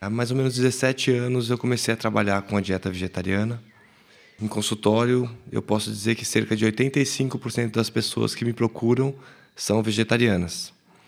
Há mais ou menos 17 anos eu comecei a trabalhar com a dieta vegetariana. Em consultório, eu posso dizer que cerca de 85% das pessoas que me procuram são vegetarianas.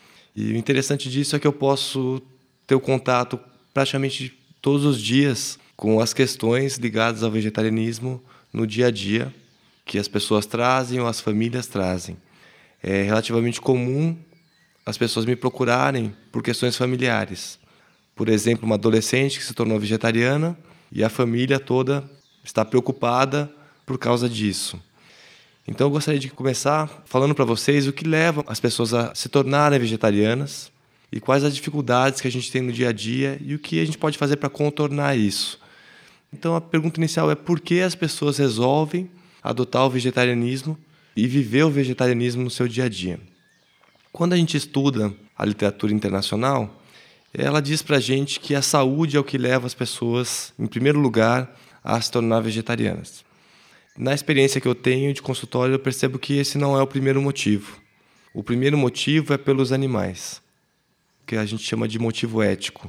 E o interessante disso é que eu posso ter o contato praticamente todos os dias com as questões ligadas ao vegetarianismo no dia a dia, que as pessoas trazem ou as famílias trazem. É relativamente comum as pessoas me procurarem por questões familiares. Por exemplo, uma adolescente que se tornou vegetariana e a família toda está preocupada por causa disso. Então eu gostaria de começar falando para vocês o que leva as pessoas a se tornarem vegetarianas e quais as dificuldades que a gente tem no dia a dia e o que a gente pode fazer para contornar isso. Então a pergunta inicial é por que as pessoas resolvem adotar o vegetarianismo e viver o vegetarianismo no seu dia a dia. Quando a gente estuda a literatura internacional, ela diz para a gente que a saúde é o que leva as pessoas, em primeiro lugar, a se tornar vegetarianas. Na experiência que eu tenho de consultório, eu percebo que esse não é o primeiro motivo. O primeiro motivo é pelos animais, que a gente chama de motivo ético.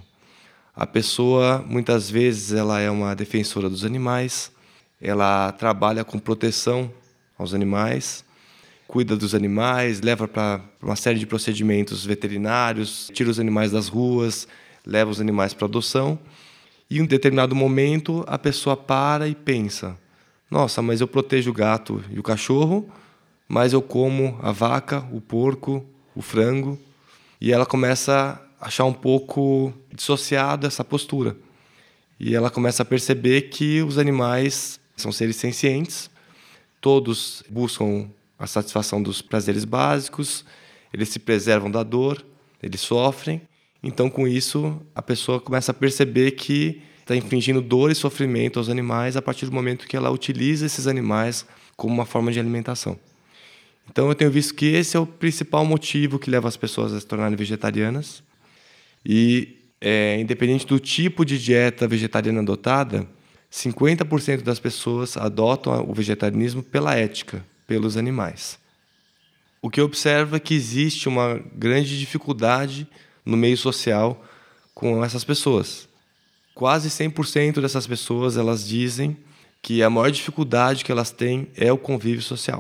A pessoa, muitas vezes, ela é uma defensora dos animais, ela trabalha com proteção aos animais, cuida dos animais, leva para uma série de procedimentos veterinários, tira os animais das ruas, leva os animais para adoção. E em um determinado momento, a pessoa para e pensa: nossa, mas eu protejo o gato e o cachorro, mas eu como a vaca, o porco, o frango. E ela começa a achar um pouco dissociada essa postura. E ela começa a perceber que os animais são seres sencientes, todos buscam a satisfação dos prazeres básicos, eles se preservam da dor, eles sofrem. Então, com isso, a pessoa começa a perceber que está infligindo dor e sofrimento aos animais a partir do momento que ela utiliza esses animais como uma forma de alimentação. Então, eu tenho visto que esse é o principal motivo que leva as pessoas a se tornarem vegetarianas. E, independente do tipo de dieta vegetariana adotada, 50% das pessoas adotam o vegetarianismo pela ética, pelos animais. O que eu observo é que existe uma grande dificuldade no meio social com essas pessoas. Quase 100% dessas pessoas elas dizem que a maior dificuldade que elas têm é o convívio social.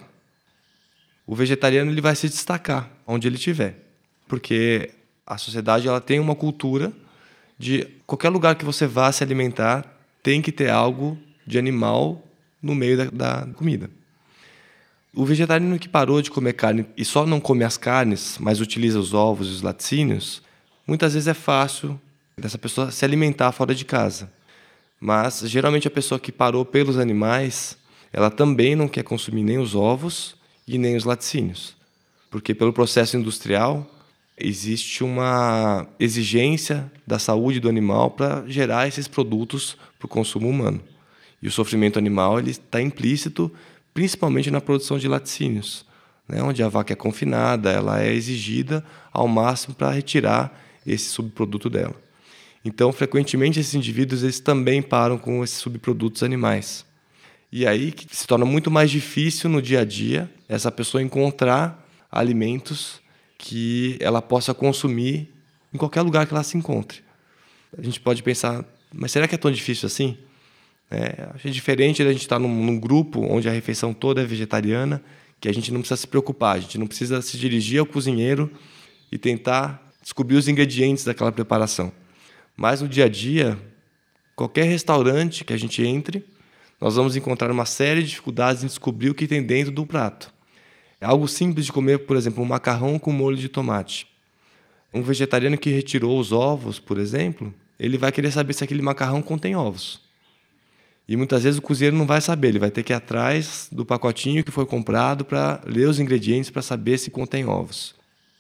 O vegetariano ele vai se destacar onde ele estiver, porque a sociedade ela tem uma cultura de qualquer lugar que você vá se alimentar tem que ter algo de animal no meio da comida. O vegetariano que parou de comer carne e só não come as carnes, mas utiliza os ovos e os laticínios, muitas vezes é fácil dessa pessoa se alimentar fora de casa. Mas, geralmente, a pessoa que parou pelos animais, ela também não quer consumir nem os ovos e nem os laticínios. Porque, pelo processo industrial, existe uma exigência da saúde do animal para gerar esses produtos para o consumo humano. E o sofrimento animal ele está implícito principalmente na produção de laticínios, né, onde a vaca é confinada, ela é exigida ao máximo para retirar esse subproduto dela. Então, frequentemente, esses indivíduos eles também param com esses subprodutos animais. E aí que se torna muito mais difícil no dia a dia essa pessoa encontrar alimentos que ela possa consumir em qualquer lugar que ela se encontre. A gente pode pensar, mas será que é tão difícil assim? Acho diferente da gente estar num grupo onde a refeição toda é vegetariana, que a gente não precisa se preocupar, a gente não precisa se dirigir ao cozinheiro e tentar descobrir os ingredientes daquela preparação. Mas no dia a dia, qualquer restaurante que a gente entre, nós vamos encontrar uma série de dificuldades em descobrir o que tem dentro do prato. É algo simples de comer, por exemplo, um macarrão com molho de tomate. Um vegetariano que retirou os ovos, por exemplo, ele vai querer saber se aquele macarrão contém ovos. E muitas vezes o cozinheiro não vai saber, ele vai ter que ir atrás do pacotinho que foi comprado para ler os ingredientes para saber se contém ovos.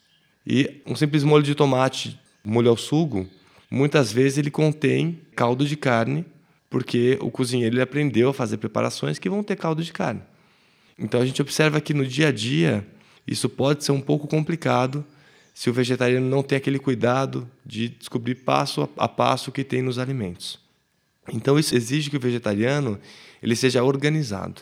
E um simples molho de tomate, molho ao sugo, muitas vezes ele contém caldo de carne, porque o cozinheiro ele aprendeu a fazer preparações que vão ter caldo de carne. Então a gente observa que no dia a dia isso pode ser um pouco complicado se o vegetariano não tem aquele cuidado de descobrir passo a passo o que tem nos alimentos. Então isso exige que o vegetariano ele seja organizado.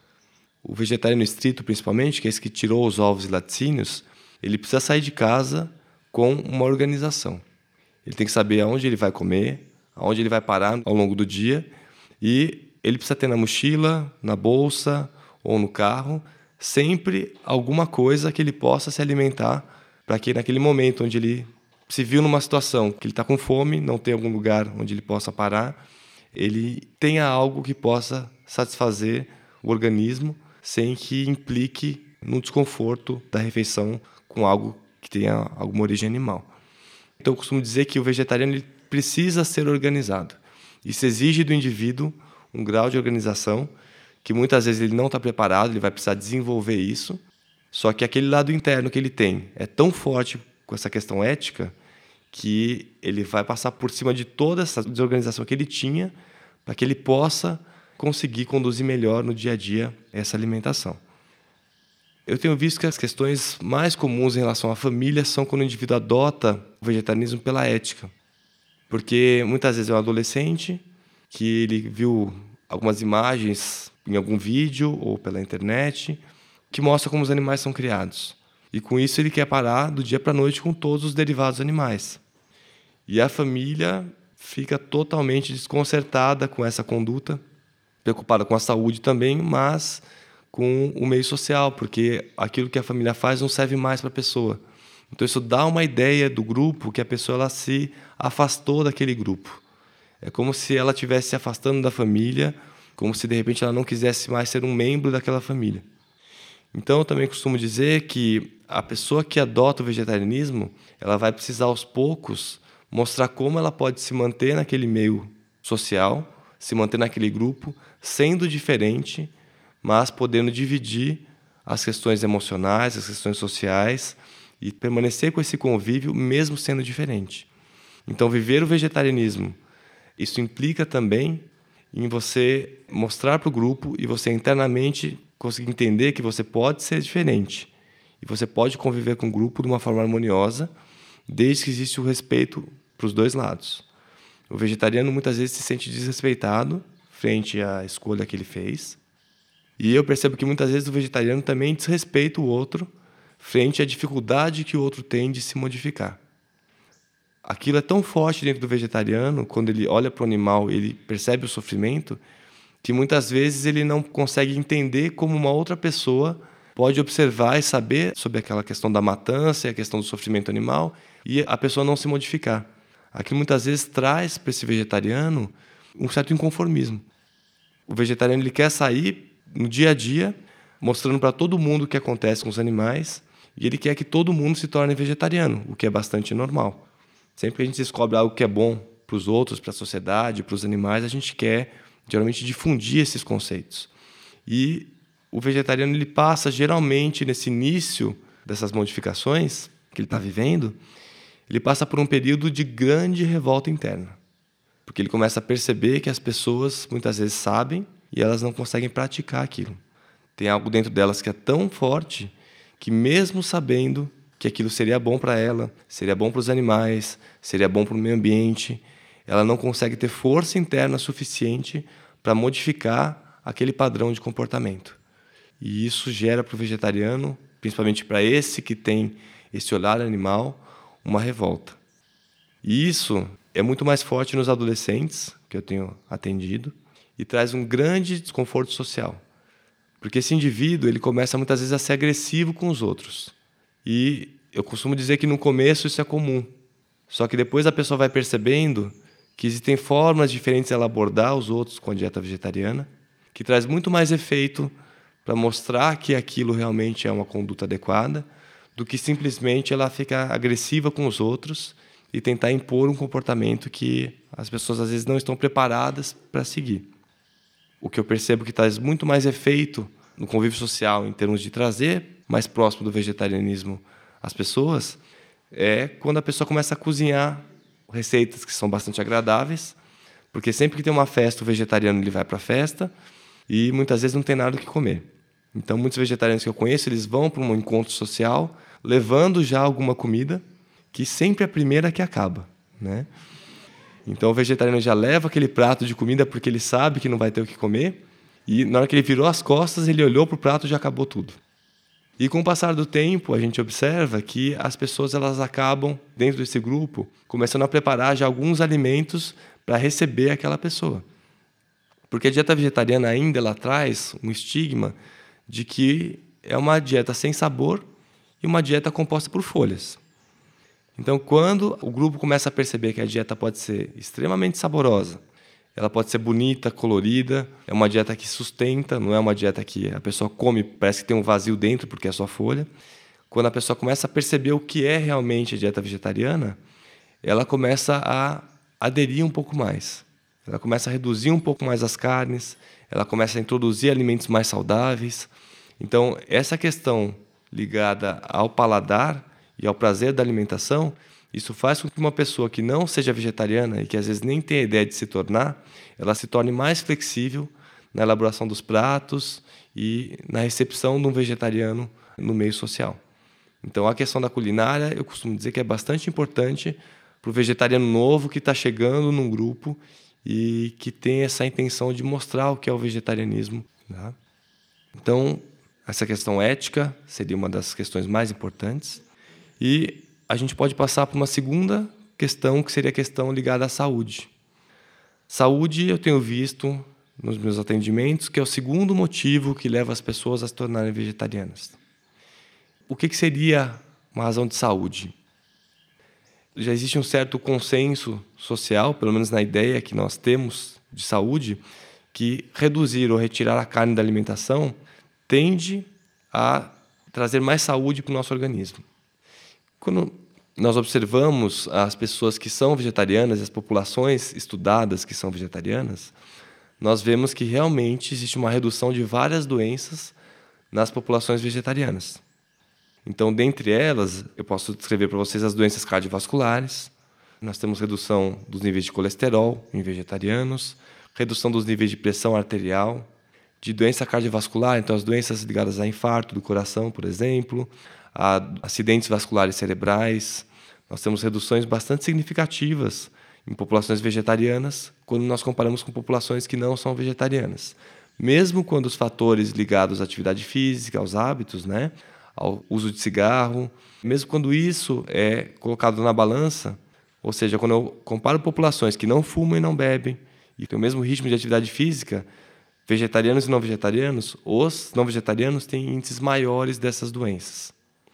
O vegetariano estrito, principalmente, que é esse que tirou os ovos e laticínios, ele precisa sair de casa com uma organização. Ele tem que saber aonde ele vai comer, aonde ele vai parar ao longo do dia, e ele precisa ter na mochila, na bolsa ou no carro, sempre alguma coisa que ele possa se alimentar, para que naquele momento onde ele se viu numa situação que ele está com fome, não tem algum lugar onde ele possa parar, ele tenha algo que possa satisfazer o organismo sem que implique no desconforto da refeição com algo que tenha alguma origem animal. Então eu costumo dizer que o vegetariano ele precisa ser organizado. Isso exige do indivíduo um grau de organização que muitas vezes ele não está preparado, ele vai precisar desenvolver isso. Só que aquele lado interno que ele tem é tão forte com essa questão ética que ele vai passar por cima de toda essa desorganização que ele tinha para que ele possa conseguir conduzir melhor no dia a dia essa alimentação. Eu tenho visto que as questões mais comuns em relação à família são quando o indivíduo adota o vegetarianismo pela ética. Porque muitas vezes é um adolescente que ele viu algumas imagens em algum vídeo ou pela internet que mostra como os animais são criados. E com isso ele quer parar do dia para a noite com todos os derivados animais. E a família fica totalmente desconcertada com essa conduta, preocupada com a saúde também, mas com o meio social, porque aquilo que a família faz não serve mais para a pessoa. Então isso dá uma ideia do grupo que a pessoa ela se afastou daquele grupo. É como se ela estivesse se afastando da família, como se de repente ela não quisesse mais ser um membro daquela família. Então eu também costumo dizer que a pessoa que adota o vegetarianismo, ela vai precisar aos poucos mostrar como ela pode se manter naquele meio social, se manter naquele grupo, sendo diferente, mas podendo dividir as questões emocionais, as questões sociais e permanecer com esse convívio mesmo sendo diferente. Então, viver o vegetarianismo, isso implica também em você mostrar para o grupo e você internamente conseguir entender que você pode ser diferente e você pode conviver com o grupo de uma forma harmoniosa, desde que existe o respeito para os dois lados. O vegetariano muitas vezes se sente desrespeitado frente à escolha que ele fez. E eu percebo que muitas vezes o vegetariano também desrespeita o outro frente à dificuldade que o outro tem de se modificar. Aquilo é tão forte dentro do vegetariano, quando ele olha para o animal, ele percebe o sofrimento, que muitas vezes ele não consegue entender como uma outra pessoa pode observar e saber sobre aquela questão da matança e a questão do sofrimento animal e a pessoa não se modificar. Aquilo muitas vezes traz para esse vegetariano um certo inconformismo. O vegetariano ele quer sair no dia a dia, mostrando para todo mundo o que acontece com os animais, e ele quer que todo mundo se torne vegetariano, o que é bastante normal. Sempre que a gente descobre algo que é bom para os outros, para a sociedade, para os animais, a gente quer, geralmente, difundir esses conceitos. E o vegetariano ele passa, geralmente, nesse início dessas modificações que ele está vivendo, ele passa por um período de grande revolta interna. Porque ele começa a perceber que as pessoas, muitas vezes, sabem e elas não conseguem praticar aquilo. Tem algo dentro delas que é tão forte que, mesmo sabendo que aquilo seria bom para ela, seria bom para os animais, seria bom para o meio ambiente, ela não consegue ter força interna suficiente para modificar aquele padrão de comportamento. E isso gera para o vegetariano, principalmente para esse que tem esse olhar animal, uma revolta. E isso é muito mais forte nos adolescentes, que eu tenho atendido, e traz um grande desconforto social. Porque esse indivíduo ele começa muitas vezes a ser agressivo com os outros. E eu costumo dizer que no começo isso é comum. Só que depois a pessoa vai percebendo que existem formas diferentes de ela abordar os outros com a dieta vegetariana, que traz muito mais efeito para mostrar que aquilo realmente é uma conduta adequada, do que simplesmente ela ficar agressiva com os outros e tentar impor um comportamento que as pessoas às vezes não estão preparadas para seguir. O que eu percebo que traz muito mais efeito no convívio social em termos de trazer mais próximo do vegetarianismo as pessoas é quando a pessoa começa a cozinhar receitas que são bastante agradáveis, porque sempre que tem uma festa, o vegetariano ele vai para a festa e muitas vezes não tem nada o que comer. Então, muitos vegetarianos que eu conheço, eles vão para um encontro social levando já alguma comida, que sempre é a primeira que acaba, né? Então, o vegetariano já leva aquele prato de comida porque ele sabe que não vai ter o que comer, e na hora que ele virou as costas, ele olhou para o prato e já acabou tudo. E com o passar do tempo, a gente observa que as pessoas elas acabam, dentro desse grupo, começando a preparar já alguns alimentos para receber aquela pessoa. Porque a dieta vegetariana ainda ela traz um estigma de que é uma dieta sem sabor e uma dieta composta por folhas. Então, quando o grupo começa a perceber que a dieta pode ser extremamente saborosa, ela pode ser bonita, colorida, é uma dieta que sustenta, não é uma dieta que a pessoa come, parece que tem um vazio dentro porque é só folha. Quando a pessoa começa a perceber o que é realmente a dieta vegetariana, ela começa a aderir um pouco mais. Ela começa a reduzir um pouco mais as carnes, ela começa a introduzir alimentos mais saudáveis. Então, essa questão ligada ao paladar e ao prazer da alimentação, isso faz com que uma pessoa que não seja vegetariana e que às vezes nem tem a ideia de se tornar, ela se torne mais flexível na elaboração dos pratos e na recepção de um vegetariano no meio social. Então, a questão da culinária, eu costumo dizer que é bastante importante para o vegetariano novo que está chegando num grupo e que tem essa intenção de mostrar o que é o vegetarianismo. Tá? Então, essa questão ética seria uma das questões mais importantes. E a gente pode passar para uma segunda questão, que seria a questão ligada à saúde. Saúde, eu tenho visto nos meus atendimentos que é o segundo motivo que leva as pessoas a se tornarem vegetarianas. O que seria uma razão de saúde? Já existe um certo consenso social, pelo menos na ideia que nós temos de saúde, que reduzir ou retirar a carne da alimentação tende a trazer mais saúde para o nosso organismo. Quando nós observamos as pessoas que são vegetarianas e as populações estudadas que são vegetarianas, nós vemos que realmente existe uma redução de várias doenças nas populações vegetarianas. Então, dentre elas, eu posso descrever para vocês as doenças cardiovasculares. Nós temos redução dos níveis de colesterol em vegetarianos, redução dos níveis de pressão arterial, de doença cardiovascular, então as doenças ligadas a infarto do coração, por exemplo, a acidentes vasculares cerebrais. Nós temos reduções bastante significativas em populações vegetarianas quando nós comparamos com populações que não são vegetarianas. Mesmo quando os fatores ligados à atividade física, aos hábitos, ao uso de cigarro, mesmo quando isso é colocado na balança, ou seja, quando eu comparo populações que não fumam e não bebem e têm o mesmo ritmo de atividade física, vegetarianos e não vegetarianos, os não vegetarianos têm índices maiores dessas doenças.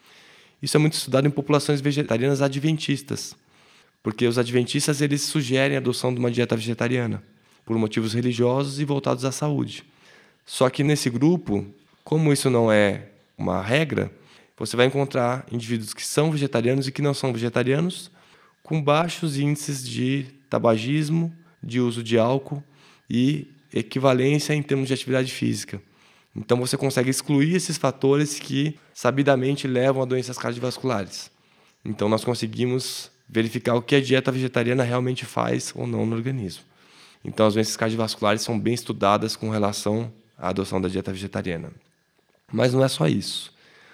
Isso é muito estudado em populações vegetarianas adventistas, porque os adventistas eles sugerem a adoção de uma dieta vegetariana por motivos religiosos e voltados à saúde. Só que nesse grupo, como isso não é uma regra, você vai encontrar indivíduos que são vegetarianos e que não são vegetarianos com baixos índices de tabagismo, de uso de álcool e equivalência em termos de atividade física. Então você consegue excluir esses fatores que sabidamente levam a doenças cardiovasculares. Então nós conseguimos verificar o que a dieta vegetariana realmente faz ou não no organismo. Então as doenças cardiovasculares são bem estudadas com relação à adoção da dieta vegetariana. Mas não é só isso.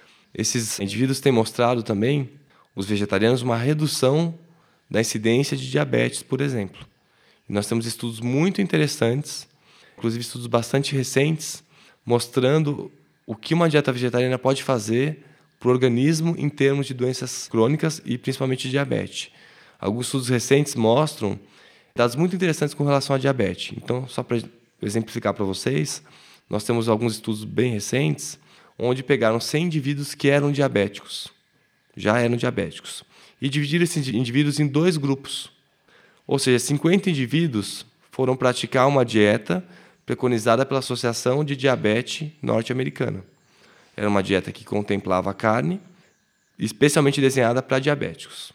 Esses indivíduos têm mostrado também, os vegetarianos, uma redução da incidência de diabetes, por exemplo. E nós temos estudos muito interessantes, inclusive estudos bastante recentes, mostrando o que uma dieta vegetariana pode fazer para o organismo em termos de doenças crônicas e principalmente diabetes. Alguns estudos recentes mostram dados muito interessantes com relação à diabetes. Então, só para exemplificar para vocês, nós temos alguns estudos bem recentes onde pegaram 100 indivíduos que eram diabéticos, já eram diabéticos, e dividiram esses indivíduos em 2 grupos. Ou seja, 50 indivíduos foram praticar uma dieta preconizada pela Associação de Diabetes Norte-Americana. Era uma dieta que contemplava a carne, especialmente desenhada para diabéticos.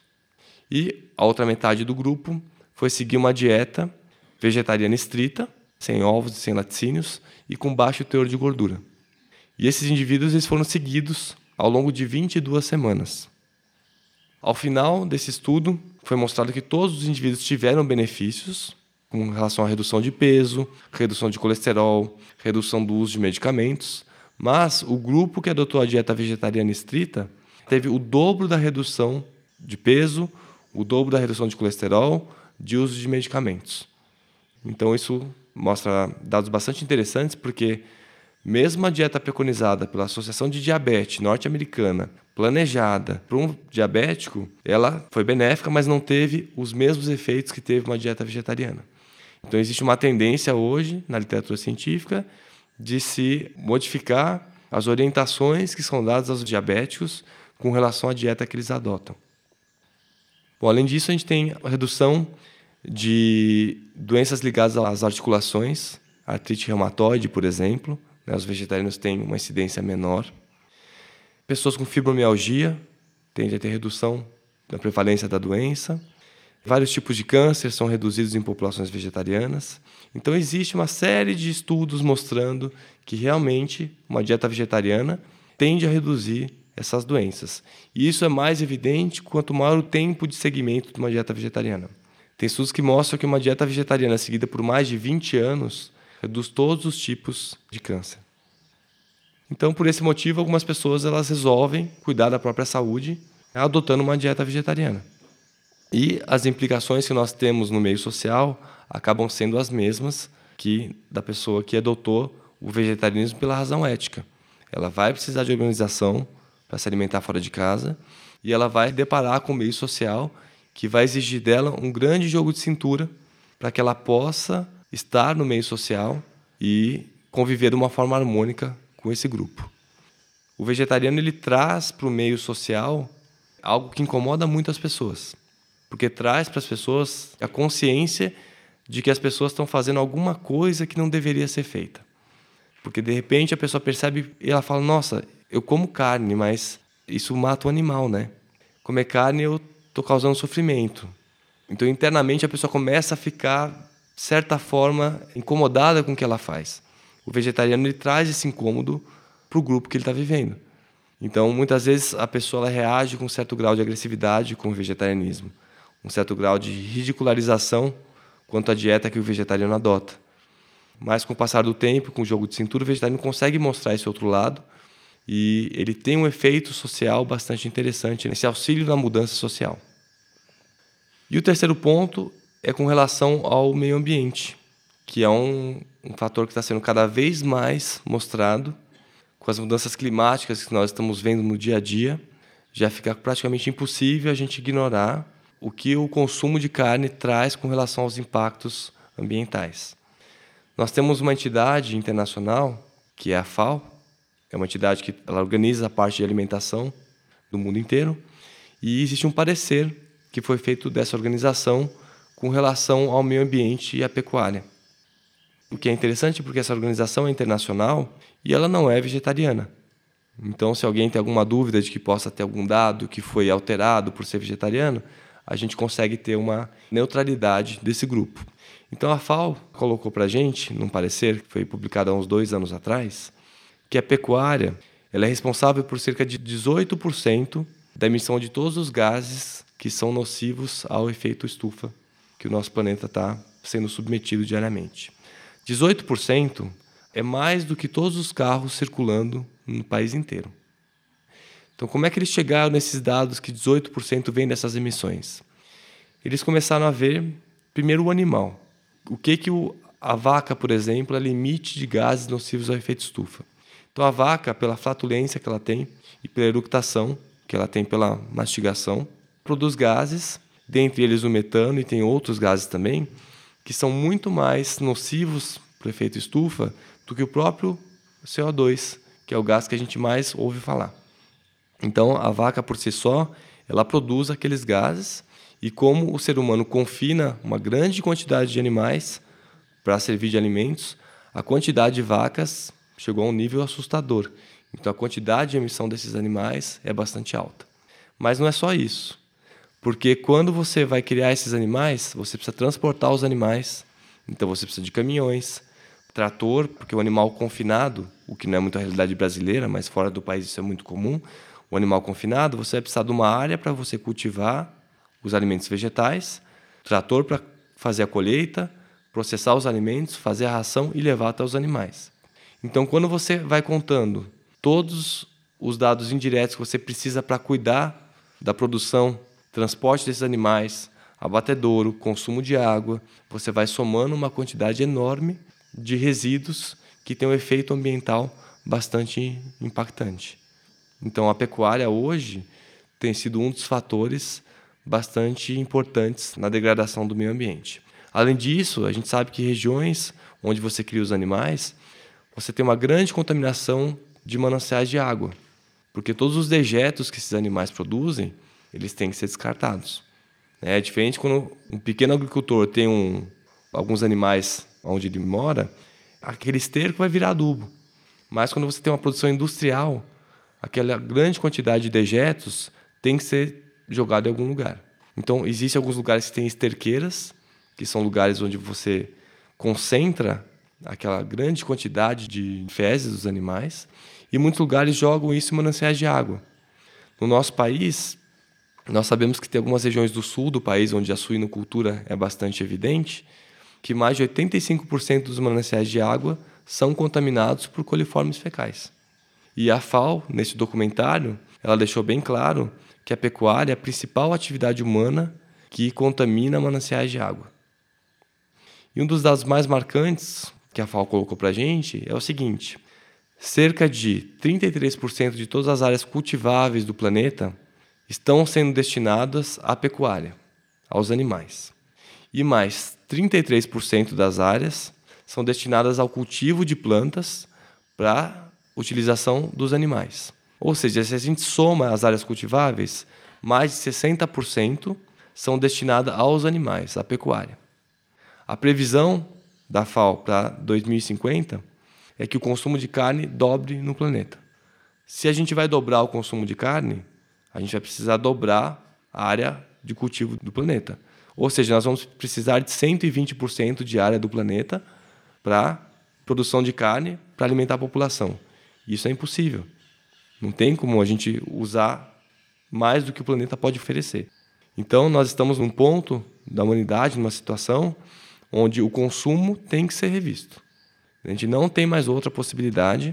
E a outra metade do grupo foi seguir uma dieta vegetariana estrita, sem ovos e sem laticínios, e com baixo teor de gordura. E esses indivíduos eles foram seguidos ao longo de 22 semanas. Ao final desse estudo, foi mostrado que todos os indivíduos tiveram benefícios com relação à redução de peso, redução de colesterol, redução do uso de medicamentos, mas o grupo que adotou a dieta vegetariana estrita teve o dobro da redução de peso, o dobro da redução de colesterol, de uso de medicamentos. Então isso mostra dados bastante interessantes, porque Mesmo a dieta preconizada pela Associação de Diabetes norte-americana, planejada para um diabético, ela foi benéfica, mas não teve os mesmos efeitos que teve uma dieta vegetariana. Então existe uma tendência hoje, na literatura científica, de se modificar as orientações que são dadas aos diabéticos com relação à dieta que eles adotam. Bom, além disso, a gente tem a redução de doenças ligadas às articulações, artrite reumatoide, por exemplo. Os vegetarianos têm uma incidência menor. Pessoas com fibromialgia tendem a ter redução da prevalência da doença. Vários tipos de câncer são reduzidos em populações vegetarianas. Então, existe uma série de estudos mostrando que realmente uma dieta vegetariana tende a reduzir essas doenças. E isso é mais evidente quanto maior o tempo de seguimento de uma dieta vegetariana. Tem estudos que mostram que uma dieta vegetariana seguida por mais de 20 anos reduz todos os tipos de câncer. Então, por esse motivo, algumas pessoas elas resolvem cuidar da própria saúde adotando uma dieta vegetariana. E as implicações que nós temos no meio social acabam sendo as mesmas que da pessoa que adotou o vegetarianismo pela razão ética. Ela vai precisar de organização para se alimentar fora de casa e ela vai deparar com o meio social que vai exigir dela um grande jogo de cintura para que ela possa estar no meio social e conviver de uma forma harmônica com esse grupo. O vegetariano ele traz para o meio social algo que incomoda muito as pessoas, porque traz para as pessoas a consciência de que as pessoas estão fazendo alguma coisa que não deveria ser feita. Porque, de repente, a pessoa percebe e ela fala, nossa, eu como carne, mas isso mata o animal, né? Comer carne eu estou causando sofrimento. Então, internamente, a pessoa começa a ficar, de certa forma, incomodada com o que ela faz. O vegetariano ele traz esse incômodo para o grupo que ele está vivendo. Então, muitas vezes, a pessoa ela reage com um certo grau de agressividade com o vegetarianismo, um certo grau de ridicularização quanto à dieta que o vegetariano adota. Mas, com o passar do tempo, com o jogo de cintura, o vegetariano consegue mostrar esse outro lado e ele tem um efeito social bastante interessante nesse auxílio na mudança social. E o terceiro ponto é com relação ao meio ambiente, que é um fator que está sendo cada vez mais mostrado com as mudanças climáticas que nós estamos vendo no dia a dia. Já fica praticamente impossível a gente ignorar o que o consumo de carne traz com relação aos impactos ambientais. Nós temos uma entidade internacional, que é a FAO, é uma entidade que ela organiza a parte de alimentação do mundo inteiro, e existe um parecer que foi feito dessa organização com relação ao meio ambiente e à pecuária. O que é interessante porque essa organização é internacional e ela não é vegetariana. Então, se alguém tem alguma dúvida de que possa ter algum dado que foi alterado por ser vegetariano, a gente consegue ter uma neutralidade desse grupo. Então, a FAO colocou para a gente, num parecer que foi publicado há uns 2 anos atrás, que a pecuária ela é responsável por cerca de 18% da emissão de todos os gases que são nocivos ao efeito estufa que o nosso planeta está sendo submetido diariamente. 18% é mais do que todos os carros circulando no país inteiro. Então, como é que eles chegaram nesses dados que 18% vem dessas emissões? Eles começaram a ver, primeiro, o animal. O que a vaca, por exemplo, ela emite de gases nocivos ao efeito estufa. Então, a vaca, pela flatulência que ela tem e pela eructação que ela tem pela mastigação, produz gases, dentre eles o metano, e tem outros gases também, que são muito mais nocivos para o efeito estufa do que o próprio CO2, que é o gás que a gente mais ouve falar. Então, a vaca, por si só, ela produz aqueles gases, e como o ser humano confina uma grande quantidade de animais para servir de alimentos, a quantidade de vacas chegou a um nível assustador. Então, a quantidade de emissão desses animais é bastante alta. Mas não é só isso. Porque quando você vai criar esses animais, você precisa transportar os animais. Então, você precisa de caminhões, trator, porque o animal confinado, o que não é muito a realidade brasileira, mas fora do país isso é muito comum, o animal confinado, você vai precisar de uma área para você cultivar os alimentos vegetais, trator para fazer a colheita, processar os alimentos, fazer a ração e levar até os animais. Então, quando você vai contando todos os dados indiretos que você precisa para cuidar da produção, transporte desses animais, abatedouro, consumo de água, você vai somando uma quantidade enorme de resíduos que tem um efeito ambiental bastante impactante. Então, a pecuária hoje tem sido um dos fatores bastante importantes na degradação do meio ambiente. Além disso, a gente sabe que regiões onde você cria os animais, você tem uma grande contaminação de mananciais de água, porque todos os dejetos que esses animais produzem, eles têm que ser descartados. É diferente quando um pequeno agricultor tem alguns animais onde ele mora, aquele esterco vai virar adubo. Mas quando você tem uma produção industrial, aquela grande quantidade de dejetos tem que ser jogado em algum lugar. Então, existem alguns lugares que têm esterqueiras, que são lugares onde você concentra aquela grande quantidade de fezes dos animais, e muitos lugares jogam isso em mananciais de água. No nosso país, nós sabemos que tem algumas regiões do sul do país onde a suinocultura é bastante evidente, que mais de 85% dos mananciais de água são contaminados por coliformes fecais. E a FAO, nesse documentário, ela deixou bem claro que a pecuária é a principal atividade humana que contamina mananciais de água. E um dos dados mais marcantes que a FAO colocou para a gente é o seguinte: cerca de 33% de todas as áreas cultiváveis do planeta estão sendo destinadas à pecuária, aos animais. E mais 33% das áreas são destinadas ao cultivo de plantas para utilização dos animais. Ou seja, se a gente soma as áreas cultiváveis, mais de 60% são destinadas aos animais, à pecuária. A previsão da FAO para 2050 é que o consumo de carne dobre no planeta. Se a gente vai dobrar o consumo de carne, a gente vai precisar dobrar a área de cultivo do planeta. Ou seja, nós vamos precisar de 120% de área do planeta para produção de carne para alimentar a população. Isso é impossível. Não tem como a gente usar mais do que o planeta pode oferecer. Então, nós estamos num ponto da humanidade, numa situação onde o consumo tem que ser revisto. A gente não tem mais outra possibilidade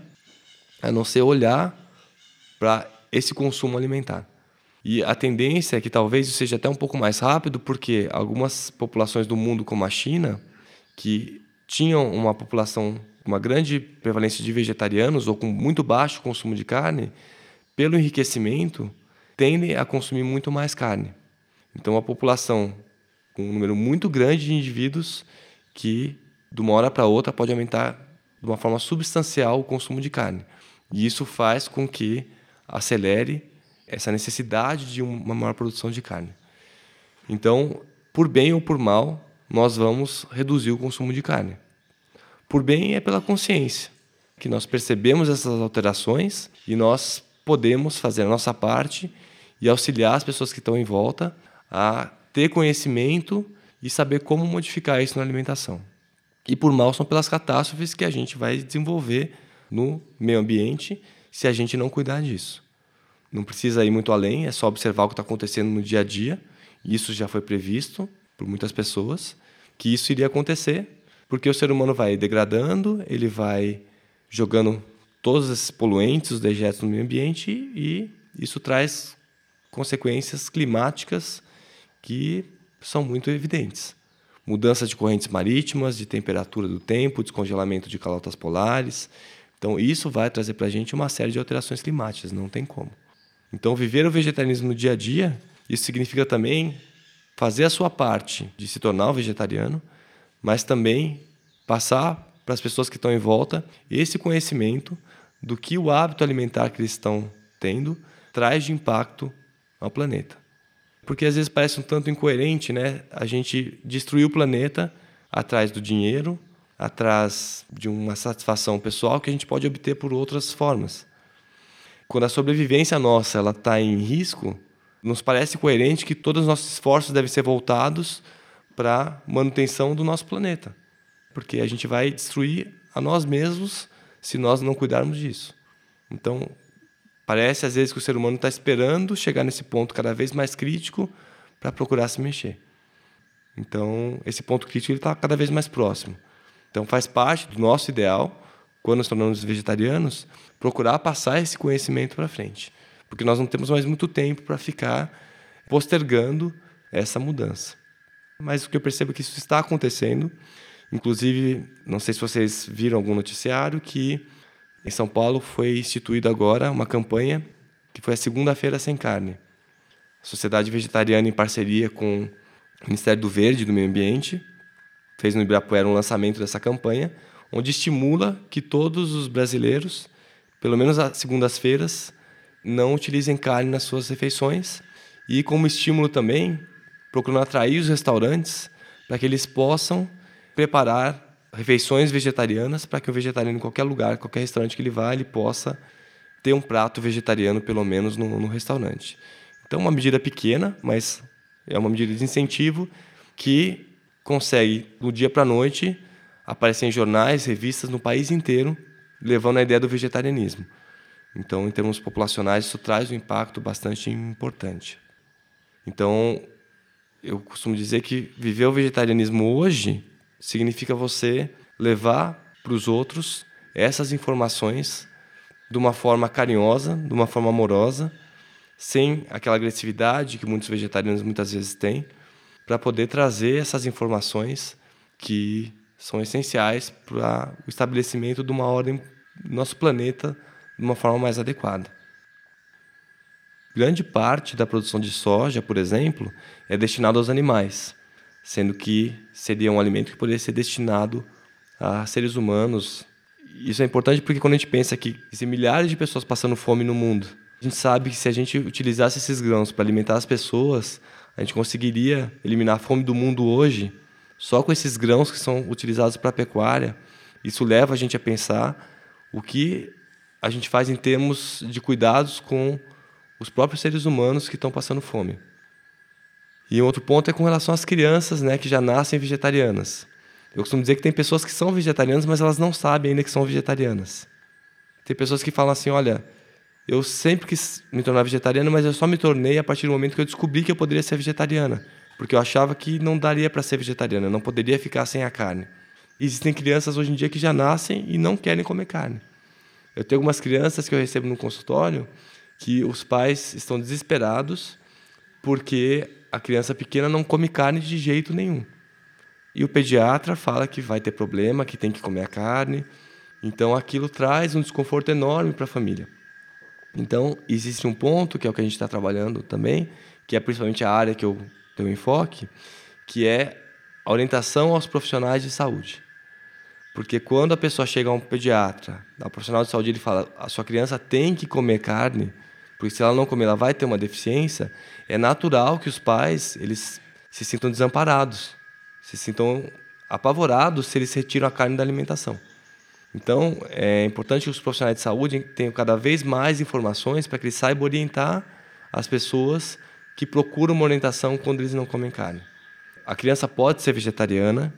a não ser olhar para esse consumo alimentar. E a tendência é que talvez isso seja até um pouco mais rápido, porque algumas populações do mundo, como a China, que tinham uma população, uma grande prevalência de vegetarianos ou com muito baixo consumo de carne, pelo enriquecimento, tendem a consumir muito mais carne. Então, a população com um número muito grande de indivíduos que, de uma hora para outra, pode aumentar de uma forma substancial o consumo de carne. E isso faz com que acelere essa necessidade de uma maior produção de carne. Então, por bem ou por mal, nós vamos reduzir o consumo de carne. Por bem é pela consciência, que nós percebemos essas alterações e nós podemos fazer a nossa parte e auxiliar as pessoas que estão em volta a ter conhecimento e saber como modificar isso na alimentação. E por mal são pelas catástrofes que a gente vai desenvolver no meio ambiente se a gente não cuidar disso. Não precisa ir muito além, é só observar o que está acontecendo no dia a dia. Isso já foi previsto por muitas pessoas, que isso iria acontecer, porque o ser humano vai degradando, ele vai jogando todos esses poluentes, os dejetos no meio ambiente, e isso traz consequências climáticas que são muito evidentes. Mudança de correntes marítimas, de temperatura do tempo, descongelamento de calotas polares. Então, isso vai trazer para a gente uma série de alterações climáticas, não tem como. Então, viver o vegetarianismo no dia a dia, isso significa também fazer a sua parte de se tornar um vegetariano, mas também passar para as pessoas que estão em volta esse conhecimento do que o hábito alimentar que eles estão tendo traz de impacto ao planeta. Porque às vezes parece um tanto incoerente, né? A gente destruir o planeta atrás do dinheiro, atrás de uma satisfação pessoal que a gente pode obter por outras formas. Quando a sobrevivência nossa está em risco, nos parece coerente que todos os nossos esforços devem ser voltados para a manutenção do nosso planeta. Porque a gente vai destruir a nós mesmos se nós não cuidarmos disso. Então, parece às vezes que o ser humano está esperando chegar nesse ponto cada vez mais crítico para procurar se mexer. Então, esse ponto crítico está cada vez mais próximo. Então, faz parte do nosso ideal, quando nos tornamos vegetarianos, procurar passar esse conhecimento para frente. Porque nós não temos mais muito tempo para ficar postergando essa mudança. Mas o que eu percebo é que isso está acontecendo Inclusive, não sei se vocês viram algum noticiário que em São Paulo foi instituída agora uma campanha que foi a Segunda-feira Sem Carne. A Sociedade Vegetariana, em parceria com o Ministério do Verde e do Meio Ambiente, fez no Ibirapuera um lançamento dessa campanha, onde estimula que todos os brasileiros, pelo menos às segundas-feiras, não utilizem carne nas suas refeições e, como estímulo também, procurando atrair os restaurantes para que eles possam preparar refeições vegetarianas para que o vegetariano, em qualquer lugar, qualquer restaurante que ele vá, ele possa ter um prato vegetariano, pelo menos, no restaurante. Então, uma medida pequena, mas é uma medida de incentivo que consegue, do dia para a noite, aparecer em jornais, revistas no país inteiro, levando a ideia do vegetarianismo. Então, em termos populacionais, isso traz um impacto bastante importante. Então, eu costumo dizer que viver o vegetarianismo hoje significa você levar para os outros essas informações de uma forma carinhosa, de uma forma amorosa, sem aquela agressividade que muitos vegetarianos muitas vezes têm, para poder trazer essas informações que são essenciais para o estabelecimento de uma ordem do nosso planeta de uma forma mais adequada. Grande parte da produção de soja, por exemplo, é destinada aos animais, sendo que seria um alimento que poderia ser destinado a seres humanos. Isso é importante porque quando a gente pensa que existem milhares de pessoas passando fome no mundo, a gente sabe que se a gente utilizasse esses grãos para alimentar as pessoas, a gente conseguiria eliminar a fome do mundo hoje só com esses grãos que são utilizados para a pecuária. Isso leva a gente a pensar o que a gente faz em termos de cuidados com os próprios seres humanos que estão passando fome. E outro ponto é com relação às crianças, né, que já nascem vegetarianas. Eu costumo dizer que tem pessoas que são vegetarianas, mas elas não sabem ainda que são vegetarianas. Tem pessoas que falam assim, olha, eu sempre quis me tornar vegetariana, mas eu só me tornei a partir do momento que eu descobri que eu poderia ser vegetariana, porque eu achava que não daria para ser vegetariana, não poderia ficar sem a carne. E existem crianças hoje em dia que já nascem e não querem comer carne. Eu tenho algumas crianças que eu recebo no consultório que os pais estão desesperados porque a criança pequena não come carne de jeito nenhum. E o pediatra fala que vai ter problema, que tem que comer a carne. Então, aquilo traz um desconforto enorme para a família. Então, existe um ponto, que é o que a gente está trabalhando também, que é principalmente a área que eu tenho enfoque, que é a orientação aos profissionais de saúde. Porque quando a pessoa chega a um pediatra, ao profissional de saúde, ele fala, a sua criança tem que comer carne, porque se ela não comer, ela vai ter uma deficiência, é natural que os pais eles se sintam desamparados, se sintam apavorados se eles retiram a carne da alimentação. Então, é importante que os profissionais de saúde tenham cada vez mais informações para que eles saibam orientar as pessoas que procuram uma orientação quando eles não comem carne. A criança pode ser vegetariana,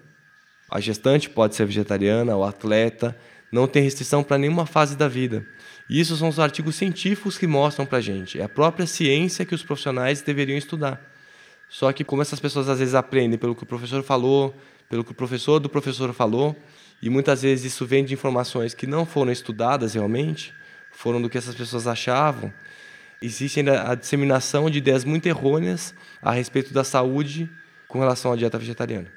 a gestante pode ser vegetariana, o atleta, não tem restrição para nenhuma fase da vida. E isso são os artigos científicos que mostram para a gente. É a própria ciência que os profissionais deveriam estudar. Só que como essas pessoas às vezes aprendem pelo que o professor falou, pelo que o professor do professor falou, e muitas vezes isso vem de informações que não foram estudadas realmente, foram do que essas pessoas achavam, existe ainda a disseminação de ideias muito errôneas a respeito da saúde com relação à dieta vegetariana.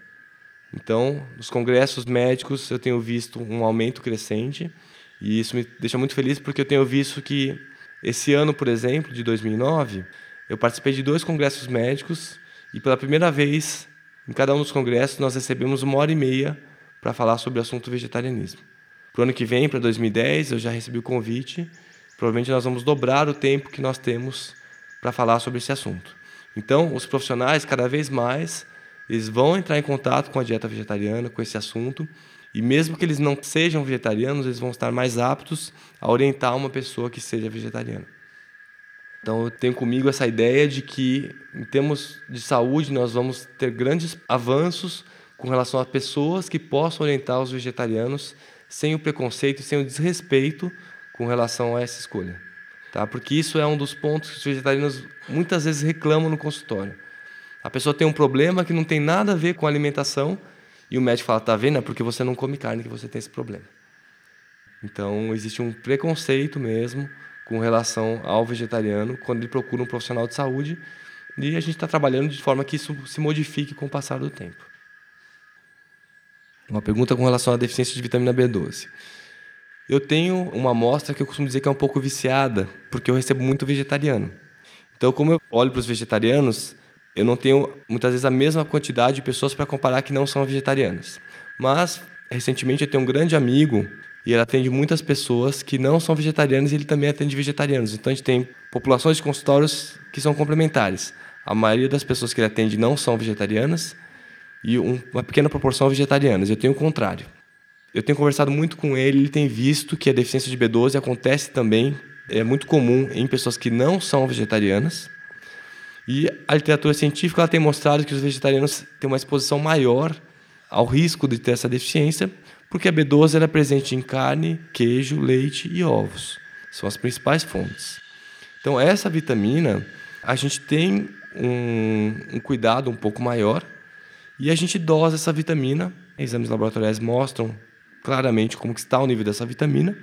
Então, nos congressos médicos eu tenho visto um aumento crescente e isso me deixa muito feliz porque eu tenho visto que esse ano, por exemplo, de 2009, eu participei de 2 congressos médicos e pela primeira vez em cada um dos congressos nós recebemos 1h30 para falar sobre o assunto vegetarianismo. Para o ano que vem, para 2010, eu já recebi o convite. Provavelmente nós vamos dobrar o tempo que nós temos para falar sobre esse assunto. Então, os profissionais, cada vez mais, eles vão entrar em contato com a dieta vegetariana, com esse assunto, e mesmo que eles não sejam vegetarianos, eles vão estar mais aptos a orientar uma pessoa que seja vegetariana. Então, eu tenho comigo essa ideia de que, em termos de saúde, nós vamos ter grandes avanços com relação a pessoas que possam orientar os vegetarianos sem o preconceito e sem o desrespeito com relação a essa escolha. Tá? Porque isso é um dos pontos que os vegetarianos muitas vezes reclamam no consultório. A pessoa tem um problema que não tem nada a ver com a alimentação e o médico fala, tá vendo? É porque você não come carne que você tem esse problema. Então, existe um preconceito mesmo com relação ao vegetariano quando ele procura um profissional de saúde e a gente está trabalhando de forma que isso se modifique com o passar do tempo. Uma pergunta com relação à deficiência de vitamina B12. Eu tenho uma amostra que eu costumo dizer que é um pouco viciada, porque eu recebo muito vegetariano. Então, como eu olho para os vegetarianos, eu não tenho, muitas vezes, a mesma quantidade de pessoas para comparar que não são vegetarianas. Mas, recentemente, eu tenho um grande amigo e ele atende muitas pessoas que não são vegetarianas e ele também atende vegetarianos. Então, a gente tem populações de consultórios que são complementares. A maioria das pessoas que ele atende não são vegetarianas e uma pequena proporção vegetarianas. Eu tenho o contrário. Eu tenho conversado muito com ele tem visto que a deficiência de B12 acontece também, é muito comum em pessoas que não são vegetarianas. E a literatura científica ela tem mostrado que os vegetarianos têm uma exposição maior ao risco de ter essa deficiência, porque a B12 ela é presente em carne, queijo, leite e ovos. São as principais fontes. Então, essa vitamina, a gente tem um cuidado um pouco maior e a gente dosa essa vitamina. Exames laboratoriais mostram claramente como que está o nível dessa vitamina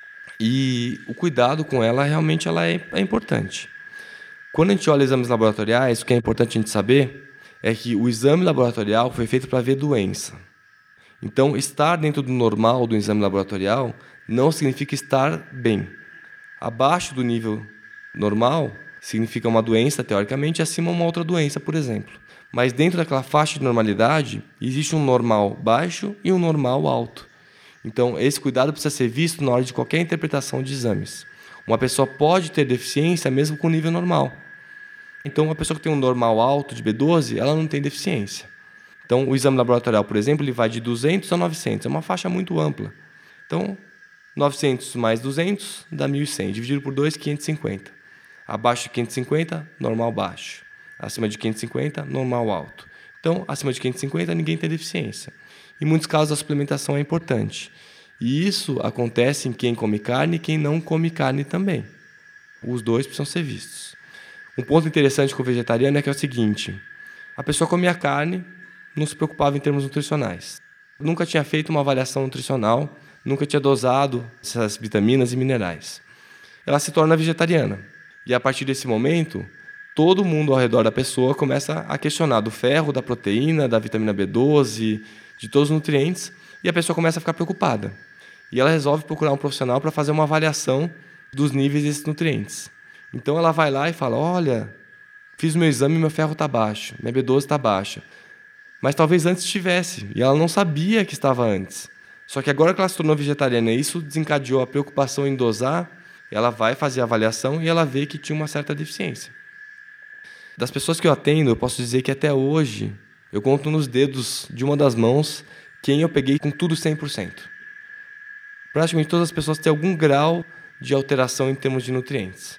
e o cuidado com ela realmente ela é importante. Quando a gente olha exames laboratoriais, o que é importante a gente saber é que o exame laboratorial foi feito para ver doença. Então, estar dentro do normal do exame laboratorial não significa estar bem. Abaixo do nível normal significa uma doença, teoricamente, acima uma outra doença, por exemplo. Mas dentro daquela faixa de normalidade, existe um normal baixo e um normal alto. Então, esse cuidado precisa ser visto na hora de qualquer interpretação de exames. Uma pessoa pode ter deficiência mesmo com nível normal. Então, uma pessoa que tem um normal alto de B12, ela não tem deficiência. Então, o exame laboratorial, por exemplo, ele vai de 200 a 900. É uma faixa muito ampla. Então, 900 mais 200 dá 1.100. Dividido por 2, 550. Abaixo de 550, normal baixo. Acima de 550, normal alto. Então, acima de 550, ninguém tem deficiência. Em muitos casos, a suplementação é importante. E isso acontece em quem come carne e quem não come carne também. Os dois precisam ser vistos. Um ponto interessante com o vegetariano é que é o seguinte: a pessoa comia carne, não se preocupava em termos nutricionais. Nunca tinha feito uma avaliação nutricional, nunca tinha dosado essas vitaminas e minerais. Ela se torna vegetariana. E a partir desse momento, todo mundo ao redor da pessoa começa a questionar do ferro, da proteína, da vitamina B12, de todos os nutrientes, e a pessoa começa a ficar preocupada. E ela resolve procurar um profissional para fazer uma avaliação dos níveis desses nutrientes. Então ela vai lá e fala: olha, fiz o meu exame e meu ferro está baixo, minha B12 está baixa. Mas talvez antes estivesse, e ela não sabia que estava antes. Só que agora que ela se tornou vegetariana e isso desencadeou a preocupação em dosar, ela vai fazer a avaliação e ela vê que tinha uma certa deficiência. Das pessoas que eu atendo, eu posso dizer que até hoje, eu conto nos dedos de uma das mãos quem eu peguei com tudo 100%. Praticamente todas as pessoas têm algum grau de alteração em termos de nutrientes.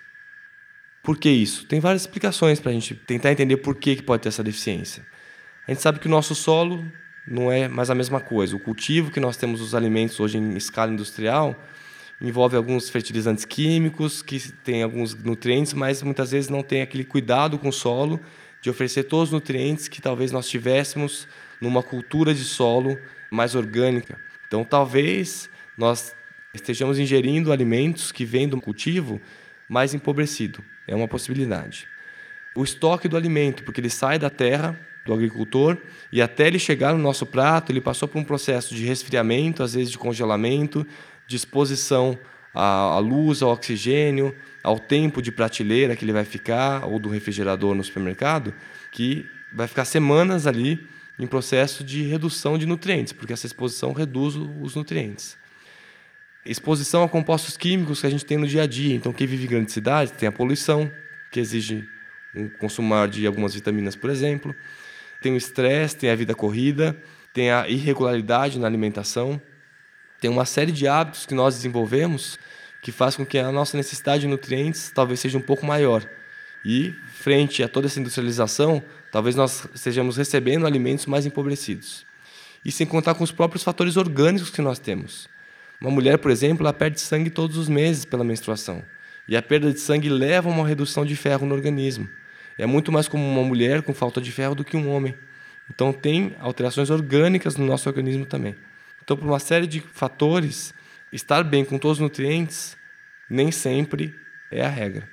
Por que isso? Tem várias explicações para a gente tentar entender por que pode ter essa deficiência. A gente sabe que o nosso solo não é mais a mesma coisa. O cultivo que nós temos dos alimentos hoje em escala industrial envolve alguns fertilizantes químicos, que têm alguns nutrientes, mas muitas vezes não tem aquele cuidado com o solo de oferecer todos os nutrientes que talvez nós tivéssemos numa cultura de solo mais orgânica. Então, talvez nós estejamos ingerindo alimentos que vêm do cultivo mais empobrecido. É uma possibilidade. O estoque do alimento, porque ele sai da terra, do agricultor, e até ele chegar no nosso prato, ele passou por um processo de resfriamento, às vezes de congelamento, de exposição à luz, ao oxigênio, ao tempo de prateleira que ele vai ficar, ou do refrigerador no supermercado, que vai ficar semanas ali em processo de redução de nutrientes, porque essa exposição reduz os nutrientes. Exposição a compostos químicos que a gente tem no dia a dia. Então, quem vive em grandes cidades tem a poluição, que exige um consumo maior de algumas vitaminas, por exemplo. Tem o estresse, tem a vida corrida, tem a irregularidade na alimentação. Tem uma série de hábitos que nós desenvolvemos que faz com que a nossa necessidade de nutrientes talvez seja um pouco maior. E, frente a toda essa industrialização, talvez nós estejamos recebendo alimentos mais empobrecidos. E sem contar com os próprios fatores orgânicos que nós temos. Uma mulher, por exemplo, ela perde sangue todos os meses pela menstruação. E a perda de sangue leva a uma redução de ferro no organismo. É muito mais comum uma mulher com falta de ferro do que um homem. Então, tem alterações orgânicas no nosso organismo também. Então, por uma série de fatores, estar bem com todos os nutrientes nem sempre é a regra.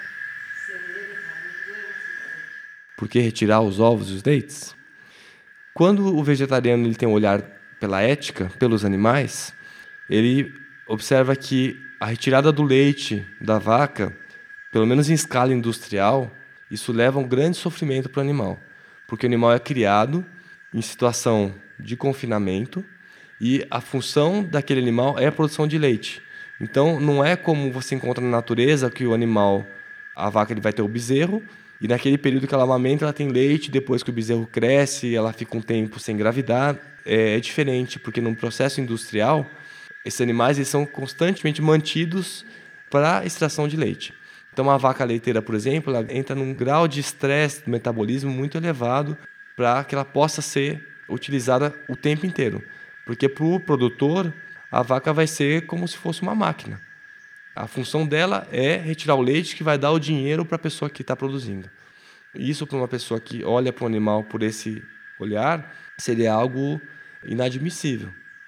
Por que retirar os ovos e os leites? Quando o vegetariano ele tem um olhar pela ética, pelos animais, ele observa que a retirada do leite da vaca, pelo menos em escala industrial, isso leva a um grande sofrimento para o animal, porque o animal é criado em situação de confinamento e a função daquele animal é a produção de leite. Então, não é como você encontra na natureza que o animal, a vaca, ele vai ter o bezerro, e naquele período que ela amamenta, ela tem leite, depois que o bezerro cresce, ela fica um tempo sem engravidar. É diferente, porque no processo industrial, esses animais eles são constantemente mantidos para a extração de leite. Então, uma vaca leiteira, por exemplo, ela entra num grau de estresse do metabolismo muito elevado para que ela possa ser utilizada o tempo inteiro. Porque para o produtor, a vaca vai ser como se fosse uma máquina. A função dela é retirar o leite que vai dar o dinheiro para a pessoa que está produzindo. Isso, para uma pessoa que olha para o animal por esse olhar, seria algo inadmissível.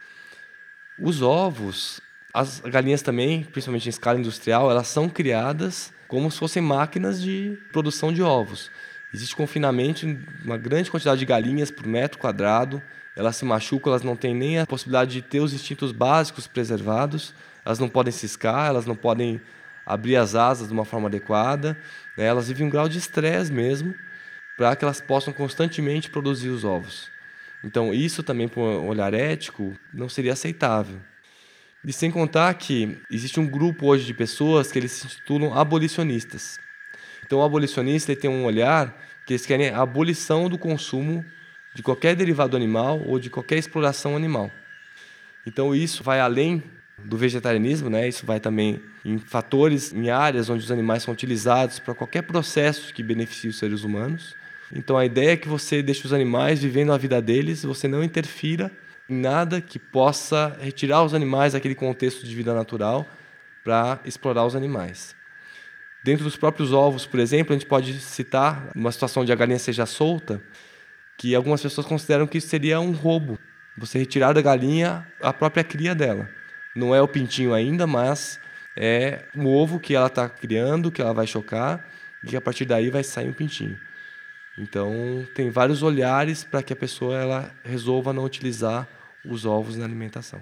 Os ovos, as galinhas também, principalmente em escala industrial, elas são criadas como se fossem máquinas de produção de ovos. Existe confinamento em uma grande quantidade de galinhas por metro quadrado, elas se machucam, elas não têm nem a possibilidade de ter os instintos básicos preservados, elas não podem ciscar, elas não podem abrir as asas de uma forma adequada, né? Elas vivem um grau de estresse mesmo, para que elas possam constantemente produzir os ovos. Então, isso também, por um olhar ético, não seria aceitável. E sem contar que existe um grupo hoje de pessoas que eles se intitulam abolicionistas. Então, o abolicionista ele tem um olhar que eles querem a abolição do consumo de qualquer derivado animal ou de qualquer exploração animal. Então, isso vai além do vegetarianismo, né? Isso vai também em fatores, em áreas onde os animais são utilizados para qualquer processo que beneficie os seres humanos. Então, a ideia é que você deixe os animais vivendo a vida deles, você não interfira em nada que possa retirar os animais daquele contexto de vida natural para explorar os animais. Dentro dos próprios ovos, por exemplo, a gente pode citar uma situação onde a galinha seja solta, que algumas pessoas consideram que isso seria um roubo. Você retirar da galinha a própria cria dela. Não é o pintinho ainda, mas é o ovo que ela está criando, que ela vai chocar, e que a partir daí vai sair um pintinho. Então, tem vários olhares para que a pessoa ela resolva não utilizar os ovos na alimentação.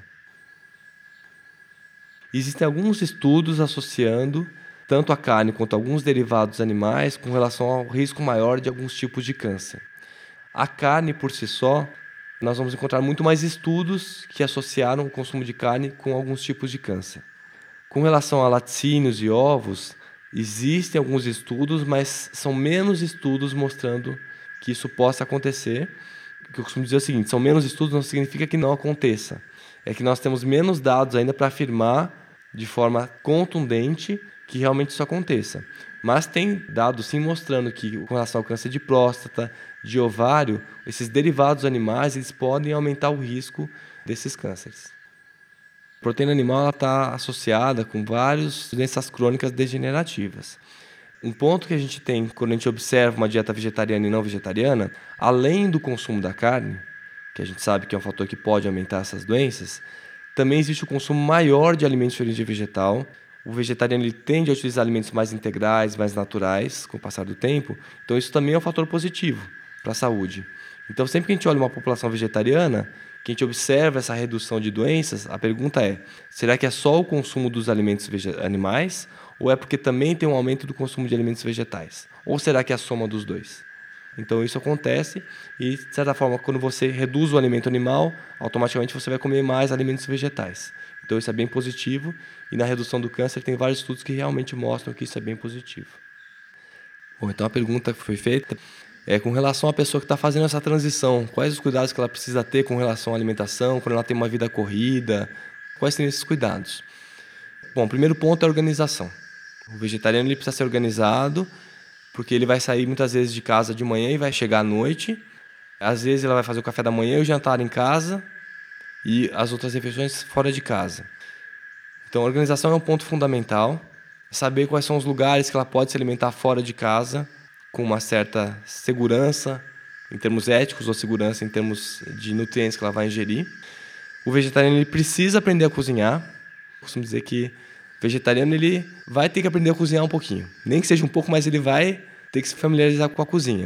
Existem alguns estudos associando tanto a carne quanto alguns derivados animais com relação ao risco maior de alguns tipos de câncer. A carne, por si só, nós vamos encontrar muito mais estudos que associaram o consumo de carne com alguns tipos de câncer. Com relação a laticínios e ovos, existem alguns estudos, mas são menos estudos mostrando que isso possa acontecer. O que eu costumo dizer é o seguinte, são menos estudos não significa que não aconteça. É que nós temos menos dados ainda para afirmar de forma contundente que realmente isso aconteça. Mas tem dados sim mostrando que com relação ao câncer de próstata, de ovário, esses derivados animais eles podem aumentar o risco desses cânceres. A proteína animal está associada com várias doenças crônicas degenerativas. Um ponto que a gente tem quando a gente observa uma dieta vegetariana e não vegetariana, além do consumo da carne, que a gente sabe que é um fator que pode aumentar essas doenças, também existe o consumo maior de alimentos de origem vegetal. O vegetariano ele tende a utilizar alimentos mais integrais, mais naturais, com o passar do tempo. Então, isso também é um fator positivo para a saúde. Então, sempre que a gente olha uma população vegetariana, que a gente observa essa redução de doenças, a pergunta é, será que é só o consumo dos alimentos animais ou é porque também tem um aumento do consumo de alimentos vegetais? Ou será que é a soma dos dois? Então, isso acontece e, de certa forma, quando você reduz o alimento animal, automaticamente você vai comer mais alimentos vegetais. Então, isso é bem positivo e na redução do câncer tem vários estudos que realmente mostram que isso é bem positivo. Bom, então a pergunta que foi feita é com relação à pessoa que está fazendo essa transição. Quais os cuidados que ela precisa ter com relação à alimentação, quando ela tem uma vida corrida? Quais seriam esses cuidados? Bom, o primeiro ponto é a organização. O vegetariano ele precisa ser organizado porque ele vai sair muitas vezes de casa de manhã e vai chegar à noite. Às vezes ela vai fazer o café da manhã e o jantar em casa e as outras refeições fora de casa. Então, a organização é um ponto fundamental. Saber quais são os lugares que ela pode se alimentar fora de casa, com uma certa segurança, em termos éticos, ou segurança em termos de nutrientes que ela vai ingerir. O vegetariano ele precisa aprender a cozinhar. Eu costumo dizer que o vegetariano ele vai ter que aprender a cozinhar um pouquinho. Nem que seja um pouco, mas ele vai ter que se familiarizar com a cozinha.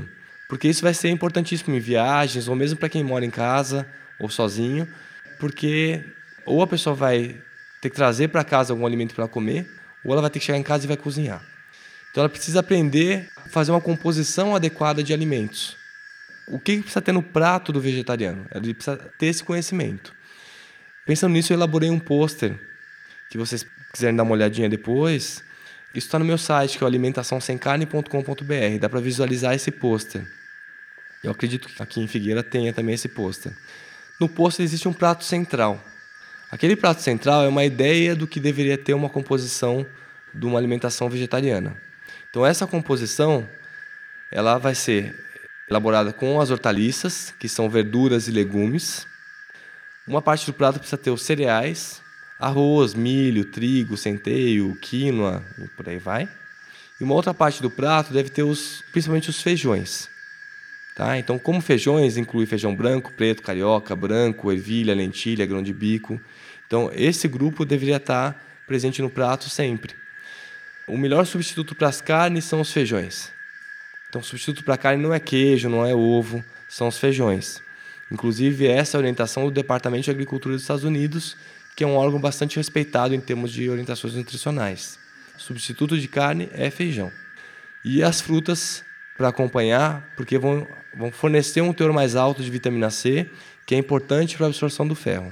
Porque isso vai ser importantíssimo em viagens, ou mesmo para quem mora em casa ou sozinho, porque ou a pessoa vai ter que trazer para casa algum alimento para comer, ou ela vai ter que chegar em casa e vai cozinhar. Então ela precisa aprender a fazer uma composição adequada de alimentos. O que precisa ter no prato do vegetariano? Ele precisa ter esse conhecimento. Pensando nisso, eu elaborei um pôster, que vocês quiserem dar uma olhadinha depois. Isso está no meu site, que é o alimentaçãosemcarne.com.br. Dá para visualizar esse pôster. Eu acredito que aqui em Figueira tenha também esse pôster. No pôster existe um prato central. Aquele prato central é uma ideia do que deveria ter uma composição de uma alimentação vegetariana. Então essa composição ela vai ser elaborada com as hortaliças, que são verduras e legumes. Uma parte do prato precisa ter os cereais, arroz, milho, trigo, centeio, quinoa e por aí vai. E uma outra parte do prato deve ter principalmente os feijões. Tá? Então, como feijões, inclui feijão branco, preto, carioca, branco, ervilha, lentilha, grão de bico. Então, esse grupo deveria estar presente no prato sempre. O melhor substituto para as carnes são os feijões. Então, o substituto para a carne não é queijo, não é ovo, são os feijões. Inclusive, essa é a orientação do Departamento de Agricultura dos Estados Unidos, que é um órgão bastante respeitado em termos de orientações nutricionais. O substituto de carne é feijão. E as frutas para acompanhar, porque vão fornecer um teor mais alto de vitamina C, que é importante para a absorção do ferro.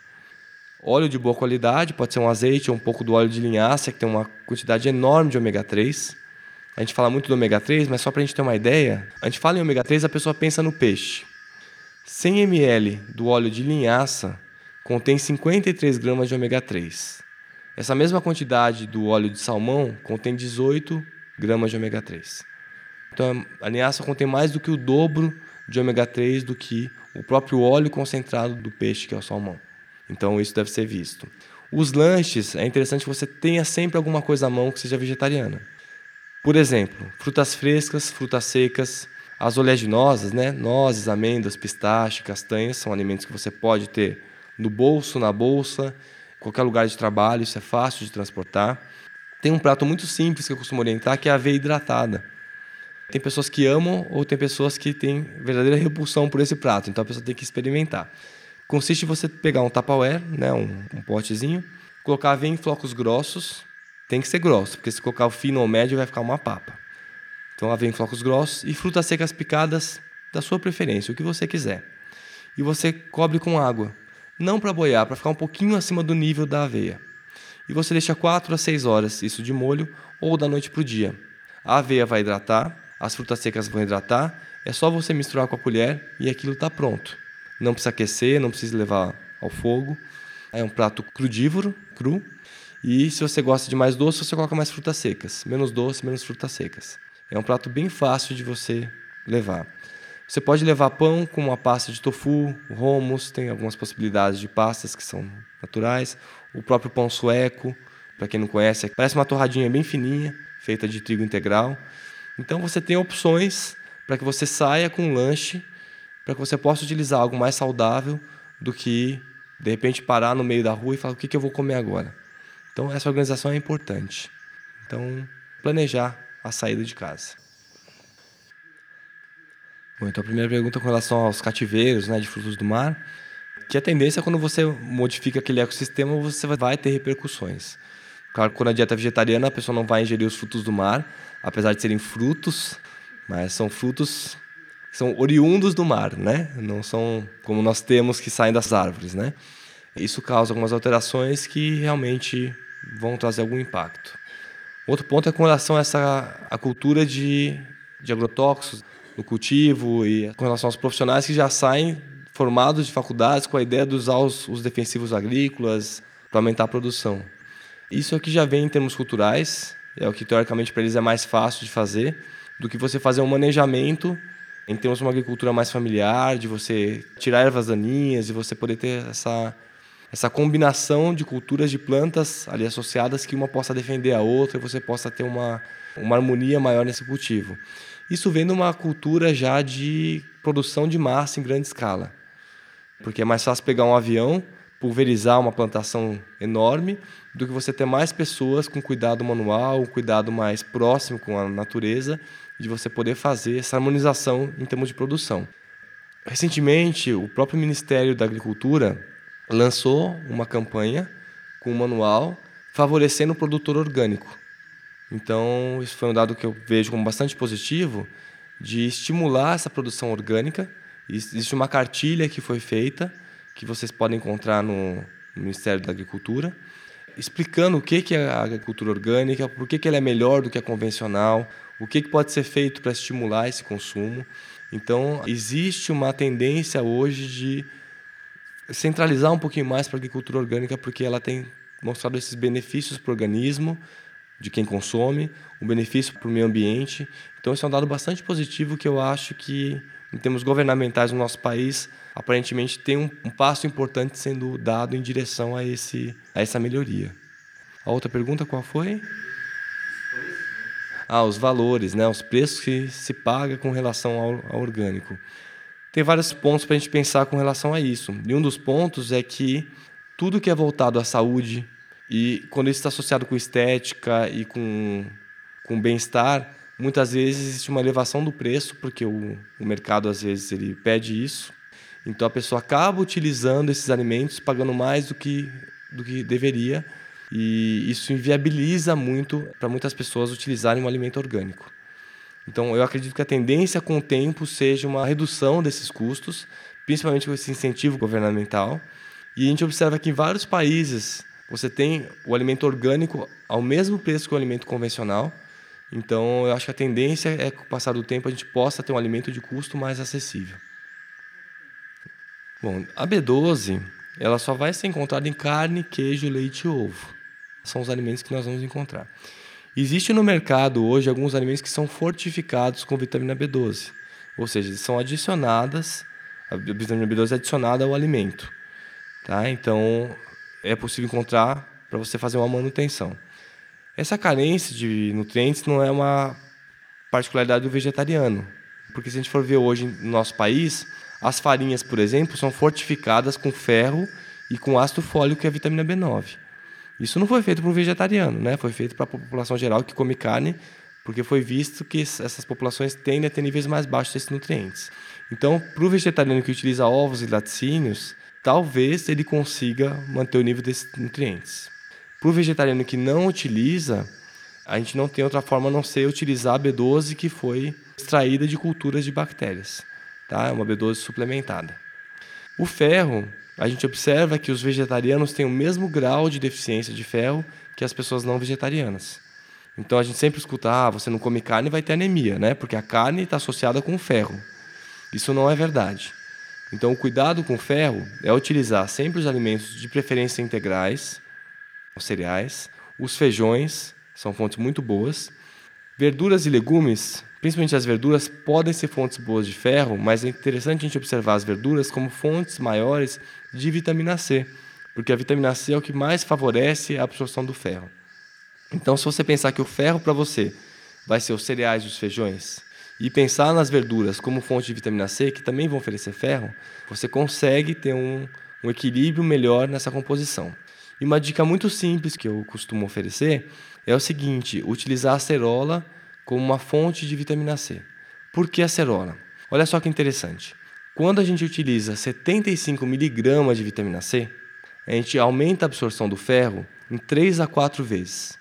Óleo de boa qualidade, pode ser um azeite ou um pouco do óleo de linhaça, que tem uma quantidade enorme de ômega 3. A gente fala muito do ômega 3, mas só para a gente ter uma ideia, a gente fala em ômega 3, a pessoa pensa no peixe. 100 ml do óleo de linhaça contém 53 gramas de ômega 3. Essa mesma quantidade do óleo de salmão contém 18 gramas de ômega 3. Então, a linhaça contém mais do que o dobro de ômega 3 do que o próprio óleo concentrado do peixe, que é o salmão. Então, isso deve ser visto. Os lanches, é interessante que você tenha sempre alguma coisa à mão que seja vegetariana. Por exemplo, frutas frescas, frutas secas, as oleaginosas, né? Nozes, amêndoas, pistache, castanhas, são alimentos que você pode ter no bolso, na bolsa, em qualquer lugar de trabalho, isso é fácil de transportar. Tem um prato muito simples que eu costumo orientar, que é a aveia hidratada. Tem pessoas que amam ou tem pessoas que têm verdadeira repulsão por esse prato, então a pessoa tem que experimentar. Consiste em você pegar um Tupperware, né, um potezinho, colocar aveia em flocos grossos, tem que ser grosso, porque se colocar o fino ou médio vai ficar uma papa. Então aveia em flocos grossos e frutas secas picadas da sua preferência, o que você quiser. E você cobre com água, não para boiar, para ficar um pouquinho acima do nível da aveia. E você deixa 4 a 6 horas, isso de molho, ou da noite para o dia. A aveia vai hidratar, as frutas secas vão hidratar, é só você misturar com a colher e aquilo está pronto. Não precisa aquecer, não precisa levar ao fogo. É um prato crudívoro, cru. E se você gosta de mais doce, você coloca mais frutas secas. Menos doce, menos frutas secas. É um prato bem fácil de você levar. Você pode levar pão com uma pasta de tofu, hummus, tem algumas possibilidades de pastas que são naturais. O próprio pão sueco, para quem não conhece, parece uma torradinha bem fininha, feita de trigo integral. Então você tem opções para que você saia com um lanche, para que você possa utilizar algo mais saudável do que, de repente, parar no meio da rua e falar o que eu vou comer agora. Então essa organização é importante. Então, planejar a saída de casa. Bom, então a primeira pergunta com relação aos cativeiros, né, de frutos do mar, que a tendência é quando você modifica aquele ecossistema, você vai ter repercussões. Claro que quando a dieta é vegetariana, a pessoa não vai ingerir os frutos do mar, apesar de serem frutos, mas são frutos que são oriundos do mar, né? Não são como nós temos que saem das árvores, né? Isso causa algumas alterações que realmente vão trazer algum impacto. Outro ponto é com relação a a cultura de agrotóxicos no cultivo e com relação aos profissionais que já saem formados de faculdades com a ideia de usar os defensivos agrícolas para aumentar a produção. Isso é o que já vem em termos culturais, é o que teoricamente para eles é mais fácil de fazer do que você fazer um manejamento em termos de uma agricultura mais familiar, de você tirar ervas daninhas, de você poder ter essa combinação de culturas de plantas ali associadas que uma possa defender a outra e você possa ter uma harmonia maior nesse cultivo. Isso vem de uma cultura já de produção de massa em grande escala. Porque é mais fácil pegar um avião, pulverizar uma plantação enorme do que você ter mais pessoas com cuidado manual, um cuidado mais próximo com a natureza, de você poder fazer essa harmonização em termos de produção. Recentemente, o próprio Ministério da Agricultura lançou uma campanha com um manual favorecendo o produtor orgânico. Então, isso foi um dado que eu vejo como bastante positivo, de estimular essa produção orgânica. Existe uma cartilha que foi feita, que vocês podem encontrar no Ministério da Agricultura, explicando o que é a agricultura orgânica, por que ela é melhor do que a convencional, o que pode ser feito para estimular esse consumo. Então, existe uma tendência hoje de centralizar um pouquinho mais para a agricultura orgânica, porque ela tem mostrado esses benefícios para o organismo, de quem consome, o benefício para o meio ambiente. Então, esse é um dado bastante positivo que eu acho que, em termos governamentais no nosso país, aparentemente tem um passo importante sendo dado em direção a essa melhoria. A outra pergunta qual foi? Os valores, né? Os preços que se paga com relação ao orgânico. Tem vários pontos para a gente pensar com relação a isso. E um dos pontos é que tudo que é voltado à saúde, e quando isso está associado com estética e com bem-estar, muitas vezes existe uma elevação do preço, porque o mercado, às vezes, ele pede isso. Então, a pessoa acaba utilizando esses alimentos, pagando mais do que deveria, e isso inviabiliza muito para muitas pessoas utilizarem um alimento orgânico. Então, eu acredito que a tendência com o tempo seja uma redução desses custos, principalmente com esse incentivo governamental. E a gente observa que em vários países você tem o alimento orgânico ao mesmo preço que o alimento convencional. Então, eu acho que a tendência é que, com o passar do tempo, a gente possa ter um alimento de custo mais acessível. Bom, a B12 ela só vai ser encontrada em carne, queijo, leite e ovo. São os alimentos que nós vamos encontrar. Existe no mercado hoje alguns alimentos que são fortificados com vitamina B12. Ou seja, são adicionadas, a vitamina B12 é adicionada ao alimento. Tá? Então, é possível encontrar para você fazer uma manutenção. Essa carência de nutrientes não é uma particularidade do vegetariano. Porque se a gente for ver hoje no nosso país, as farinhas, por exemplo, são fortificadas com ferro e com ácido fólico, que é a vitamina B9. Isso não foi feito para o vegetariano, né? Foi feito para a população geral que come carne, porque foi visto que essas populações tendem a ter níveis mais baixos desses nutrientes. Então, para o vegetariano que utiliza ovos e laticínios, talvez ele consiga manter o nível desses nutrientes. Para o vegetariano que não utiliza, a gente não tem outra forma a não ser utilizar a B12 que foi extraída de culturas de bactérias. Tá? É uma B12 suplementada. O ferro, a gente observa que os vegetarianos têm o mesmo grau de deficiência de ferro que as pessoas não vegetarianas. Então, a gente sempre escuta, você não come carne e vai ter anemia, né? Porque a carne está associada com o ferro. Isso não é verdade. Então, o cuidado com o ferro é utilizar sempre os alimentos de preferência integrais, os cereais, os feijões, são fontes muito boas. Verduras e legumes, principalmente as verduras, podem ser fontes boas de ferro, mas é interessante a gente observar as verduras como fontes maiores de vitamina C, porque a vitamina C é o que mais favorece a absorção do ferro. Então, se você pensar que o ferro para você vai ser os cereais e os feijões, e pensar nas verduras como fonte de vitamina C, que também vão oferecer ferro, você consegue ter um equilíbrio melhor nessa composição. E uma dica muito simples que eu costumo oferecer é o seguinte: utilizar a acerola como uma fonte de vitamina C. Por que acerola? Olha só que interessante. Quando a gente utiliza 75 mg de vitamina C, a gente aumenta a absorção do ferro em 3 a 4 vezes,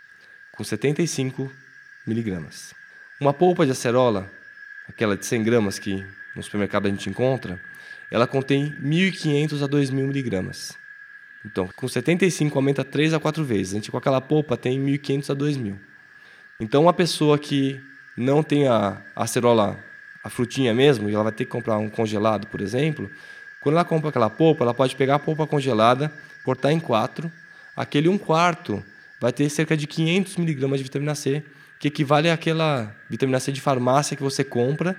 com 75 mg. Uma polpa de acerola, aquela de 100 gramas que no supermercado a gente encontra, ela contém 1.500 a 2.000 mg. Então, com 75 aumenta 3 a 4 vezes. A gente com aquela polpa tem 1.500 a 2.000. Então, uma pessoa que não tem a acerola, a frutinha mesmo, e ela vai ter que comprar um congelado, por exemplo, quando ela compra aquela polpa, ela pode pegar a polpa congelada, cortar em 4, aquele 1/4 vai ter cerca de 500 mg de vitamina C, que equivale àquela vitamina C de farmácia que você compra,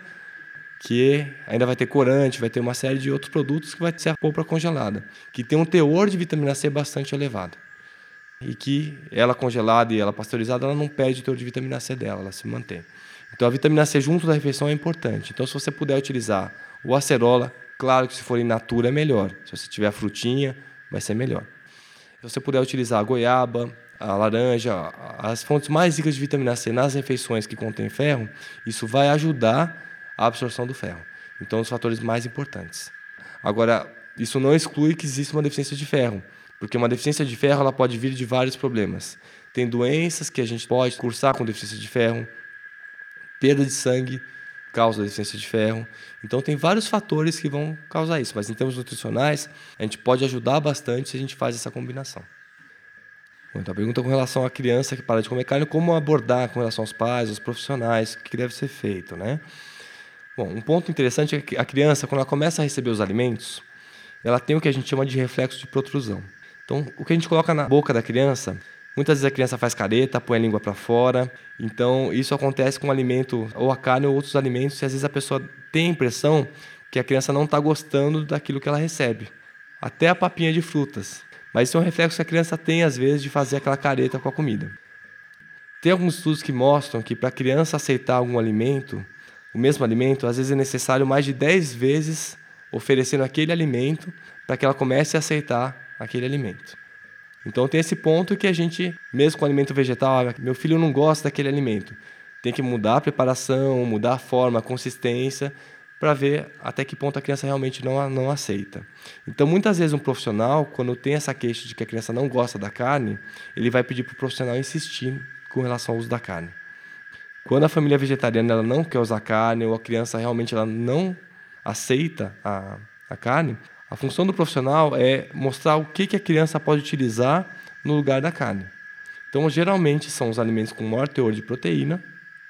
que ainda vai ter corante, vai ter uma série de outros produtos que vai ser a polpa congelada, que tem um teor de vitamina C bastante elevado. E que ela congelada e ela pasteurizada, ela não perde o teor de vitamina C dela, ela se mantém. Então, a vitamina C junto da refeição é importante. Então, se você puder utilizar o acerola, claro que se for in natura é melhor. Se você tiver a frutinha, vai ser melhor. Se você puder utilizar a goiaba, a laranja, as fontes mais ricas de vitamina C nas refeições que contêm ferro, isso vai ajudar a absorção do ferro. Então, os fatores mais importantes. Agora, isso não exclui que existe uma deficiência de ferro, porque uma deficiência de ferro ela pode vir de vários problemas. Tem doenças que a gente pode cursar com deficiência de ferro, perda de sangue causa deficiência de ferro. Então, tem vários fatores que vão causar isso, mas em termos nutricionais, a gente pode ajudar bastante se a gente faz essa combinação. Então, a pergunta com relação à criança que para de comer carne, como abordar com relação aos pais, aos profissionais, o que deve ser feito, né? Bom, um ponto interessante é que a criança, quando ela começa a receber os alimentos, ela tem o que a gente chama de reflexo de protrusão. Então, o que a gente coloca na boca da criança, muitas vezes a criança faz careta, põe a língua para fora. Então, isso acontece com o alimento, ou a carne ou outros alimentos, e às vezes a pessoa tem a impressão que a criança não está gostando daquilo que ela recebe. Até a papinha de frutas. Mas isso é um reflexo que a criança tem, às vezes, de fazer aquela careta com a comida. Tem alguns estudos que mostram que para a criança aceitar algum alimento, o mesmo alimento, às vezes é necessário mais de 10 vezes oferecendo aquele alimento para que ela comece a aceitar aquele alimento. Então tem esse ponto que a gente, mesmo com alimento vegetal, meu filho não gosta daquele alimento. Tem que mudar a preparação, mudar a forma, a consistência, para ver até que ponto a criança realmente não aceita. Então, muitas vezes um profissional, quando tem essa queixa de que a criança não gosta da carne, ele vai pedir para o profissional insistir com relação ao uso da carne. Quando a família vegetariana ela não quer usar carne, ou a criança realmente ela não aceita a carne, a função do profissional é mostrar o que a criança pode utilizar no lugar da carne. Então, geralmente, são os alimentos com maior teor de proteína,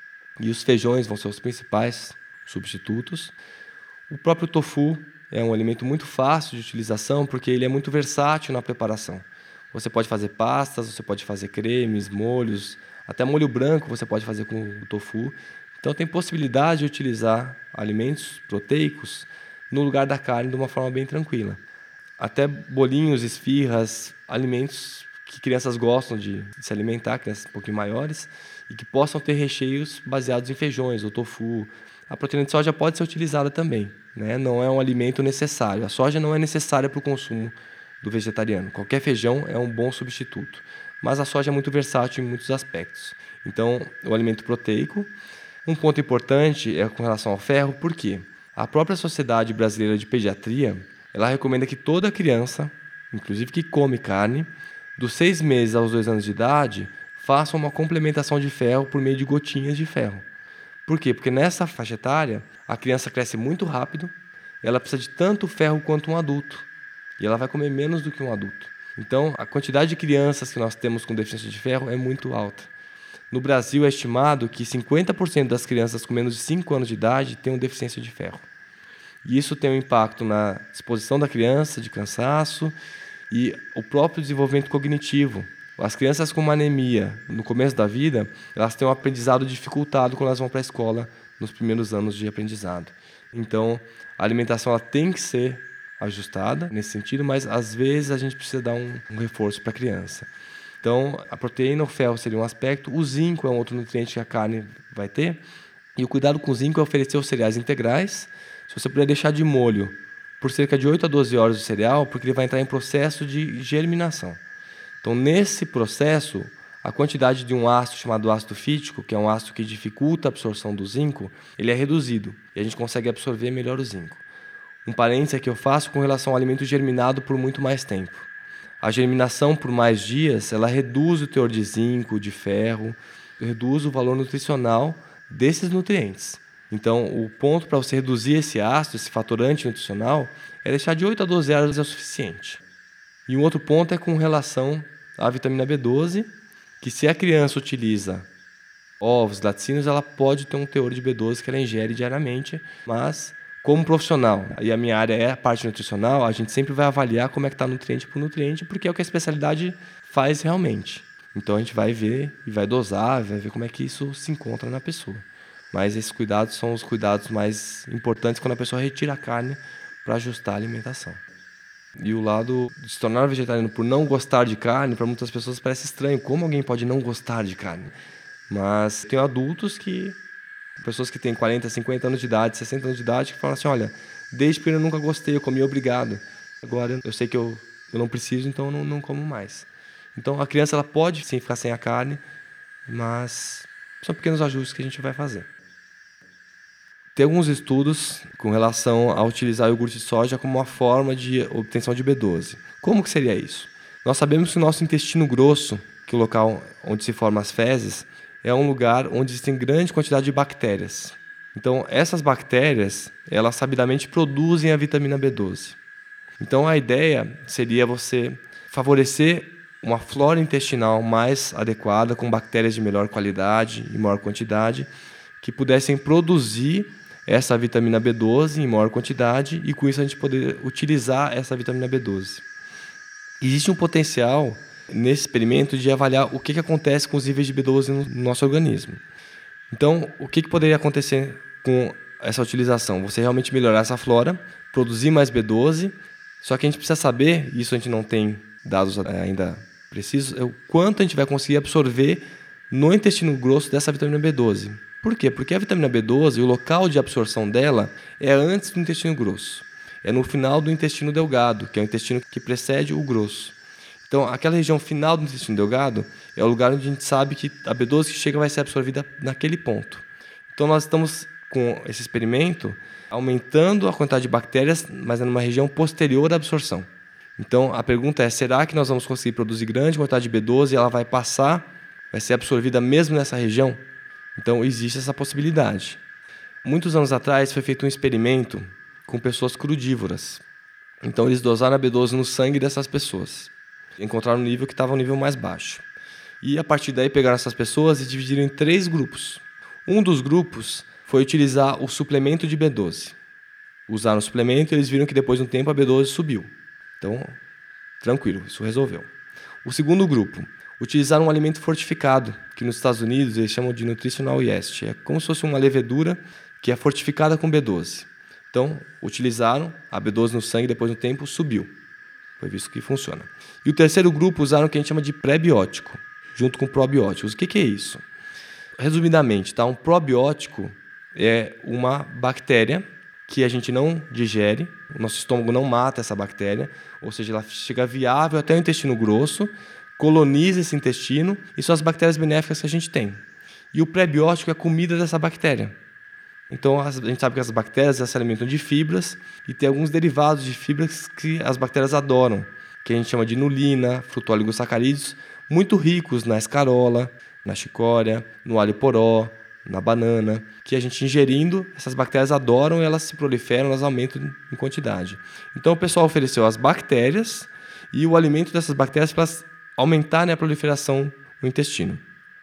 e os feijões vão ser os principais substitutos. O próprio tofu é um alimento muito fácil de utilização, porque ele é muito versátil na preparação. Você pode fazer pastas, você pode fazer cremes, molhos, até molho branco você pode fazer com o tofu. Então, tem possibilidade de utilizar alimentos proteicos no lugar da carne de uma forma bem tranquila. Até bolinhos, esfirras, alimentos que crianças gostam de se alimentar, crianças um pouquinho maiores, e que possam ter recheios baseados em feijões ou tofu. A proteína de soja pode ser utilizada também, né? Não é um alimento necessário. A soja não é necessária para o consumo do vegetariano. Qualquer feijão é um bom substituto. Mas a soja é muito versátil em muitos aspectos. Então, o alimento proteico. Um ponto importante é com relação ao ferro, por quê? A própria Sociedade Brasileira de Pediatria, ela recomenda que toda criança, inclusive que come carne, dos 6 meses aos 2 anos de idade, faça uma complementação de ferro por meio de gotinhas de ferro. Por quê? Porque nessa faixa etária, a criança cresce muito rápido, ela precisa de tanto ferro quanto um adulto, e ela vai comer menos do que um adulto. Então, a quantidade de crianças que nós temos com deficiência de ferro é muito alta. No Brasil, é estimado que 50% das crianças com menos de 5 anos de idade têm deficiência de ferro. E isso tem um impacto na disposição da criança, de cansaço, e o próprio desenvolvimento cognitivo. As crianças com uma anemia no começo da vida, elas têm um aprendizado dificultado quando elas vão para a escola nos primeiros anos de aprendizado. Então, a alimentação ela tem que ser ajustada nesse sentido, mas às vezes a gente precisa dar um reforço para a criança. Então, a proteína, o ferro seria um aspecto, o zinco é um outro nutriente que a carne vai ter, e o cuidado com o zinco é oferecer os cereais integrais. Se você puder deixar de molho por cerca de 8 a 12 horas o cereal, porque ele vai entrar em processo de germinação. Então, nesse processo, a quantidade de um ácido chamado ácido fítico, que é um ácido que dificulta a absorção do zinco, ele é reduzido, e a gente consegue absorver melhor o zinco. Um parênteses que eu faço com relação ao alimento germinado por muito mais tempo. A germinação por mais dias, ela reduz o teor de zinco, de ferro, reduz o valor nutricional desses nutrientes. Então, o ponto para você reduzir esse ácido, esse fator antinutricional, é deixar de 8 a 12 horas é o suficiente. E um outro ponto é com relação à vitamina B12, que se a criança utiliza ovos, laticínios, ela pode ter um teor de B12 que ela ingere diariamente, mas como profissional, e a minha área é a parte nutricional, a gente sempre vai avaliar como é que está nutriente por nutriente, porque é o que a especialidade faz realmente. Então a gente vai ver e vai dosar, vai ver como é que isso se encontra na pessoa. Mas esses cuidados são os cuidados mais importantes quando a pessoa retira a carne para ajustar a alimentação. E o lado de se tornar vegetariano por não gostar de carne, para muitas pessoas parece estranho. Como alguém pode não gostar de carne? Mas tem adultos pessoas que têm 40, 50 anos de idade, 60 anos de idade, que falam assim, olha, desde pequeno eu nunca gostei, eu comi obrigado. Agora eu sei que eu eu não preciso, então eu não como mais. Então a criança ela pode sim ficar sem a carne, mas são pequenos ajustes que a gente vai fazer. Tem alguns estudos com relação a utilizar o iogurte de soja como uma forma de obtenção de B12. Como que seria isso? Nós sabemos que o nosso intestino grosso, que é o local onde se formam as fezes, é um lugar onde existem grande quantidade de bactérias. Então, essas bactérias, elas sabidamente produzem a vitamina B12. Então, a ideia seria você favorecer uma flora intestinal mais adequada, com bactérias de melhor qualidade e maior quantidade, que pudessem produzir essa vitamina B12 em maior quantidade e, com isso, a gente poder utilizar essa vitamina B12. Existe um potencial nesse experimento de avaliar o que acontece com os níveis de B12 no nosso organismo. Então, o que poderia acontecer com essa utilização? Você realmente melhorar essa flora, produzir mais B12, só que a gente precisa saber, e isso a gente não tem dados ainda precisos, é o quanto a gente vai conseguir absorver no intestino grosso dessa vitamina B12. Por quê? Porque a vitamina B12, o local de absorção dela é antes do intestino grosso. É no final do intestino delgado, que é o intestino que precede o grosso. Então, aquela região final do intestino delgado é o lugar onde a gente sabe que a B12 que chega vai ser absorvida naquele ponto. Então, nós estamos, com esse experimento, aumentando a quantidade de bactérias, mas é numa região posterior à absorção. Então, a pergunta é, será que nós vamos conseguir produzir grande quantidade de B12 e ela vai ser absorvida mesmo nessa região? Então, existe essa possibilidade. Muitos anos atrás, foi feito um experimento com pessoas crudívoras. Então, eles dosaram a B12 no sangue dessas pessoas. Encontraram um nível que estava um nível mais baixo. E, a partir daí, pegaram essas pessoas e dividiram em 3 grupos. Um dos grupos foi utilizar o suplemento de B12. Usaram o suplemento e eles viram que, depois de um tempo, a B12 subiu. Então, tranquilo, isso resolveu. O segundo grupo, utilizaram um alimento fortificado, que nos Estados Unidos eles chamam de nutritional yeast. É como se fosse uma levedura que é fortificada com B12. Então, utilizaram a B12 no sangue, depois do tempo, subiu. Foi visto que funciona. E o terceiro grupo usaram o que a gente chama de pré-biótico, junto com probióticos. O que é isso? Resumidamente, tá? Um probiótico é uma bactéria que a gente não digere, o nosso estômago não mata essa bactéria, ou seja, ela chega viável até o intestino grosso, coloniza esse intestino e são as bactérias benéficas que a gente tem. E o pré-biótico é a comida dessa bactéria. Então, a gente sabe que as bactérias se alimentam de fibras e tem alguns derivados de fibras que as bactérias adoram, que a gente chama de inulina, frutooligosacarídeos, muito ricos na escarola, na chicória, no alho poró, na banana, que a gente ingerindo, essas bactérias adoram e elas se proliferam, elas aumentam em quantidade. Então, o pessoal ofereceu as bactérias e o alimento dessas bactérias para aumentarem a proliferação no intestino.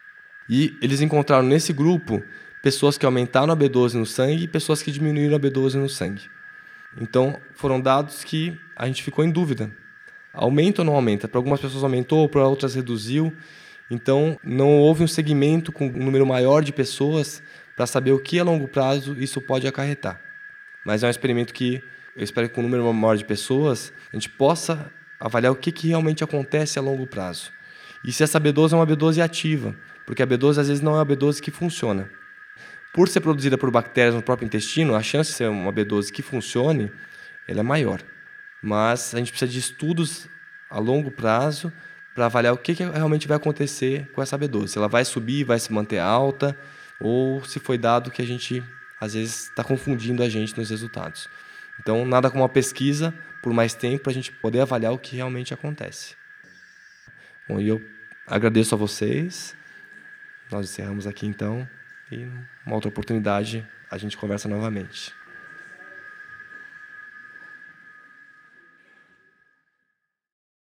E eles encontraram nesse grupo pessoas que aumentaram a B12 no sangue e pessoas que diminuíram a B12 no sangue. Então, foram dados que a gente ficou em dúvida. Aumenta ou não aumenta? Para algumas pessoas aumentou, para outras reduziu. Então, não houve um segmento com um número maior de pessoas para saber o que a longo prazo isso pode acarretar. Mas é um experimento que eu espero que com um número maior de pessoas a gente possa avaliar o que realmente acontece a longo prazo. E se essa B12 é uma B12 ativa, porque a B12 às vezes não é uma B12 que funciona. Por ser produzida por bactérias no próprio intestino, a chance de ser uma B12 que funcione, ela é maior. Mas a gente precisa de estudos a longo prazo para avaliar o que realmente vai acontecer com essa B12. Se ela vai subir, vai se manter alta, ou se foi dado que a gente, às vezes, está confundindo a gente nos resultados. Então, nada como uma pesquisa por mais tempo para a gente poder avaliar o que realmente acontece. Bom, e eu agradeço a vocês. Nós encerramos aqui, então, e uma outra oportunidade a gente conversa novamente.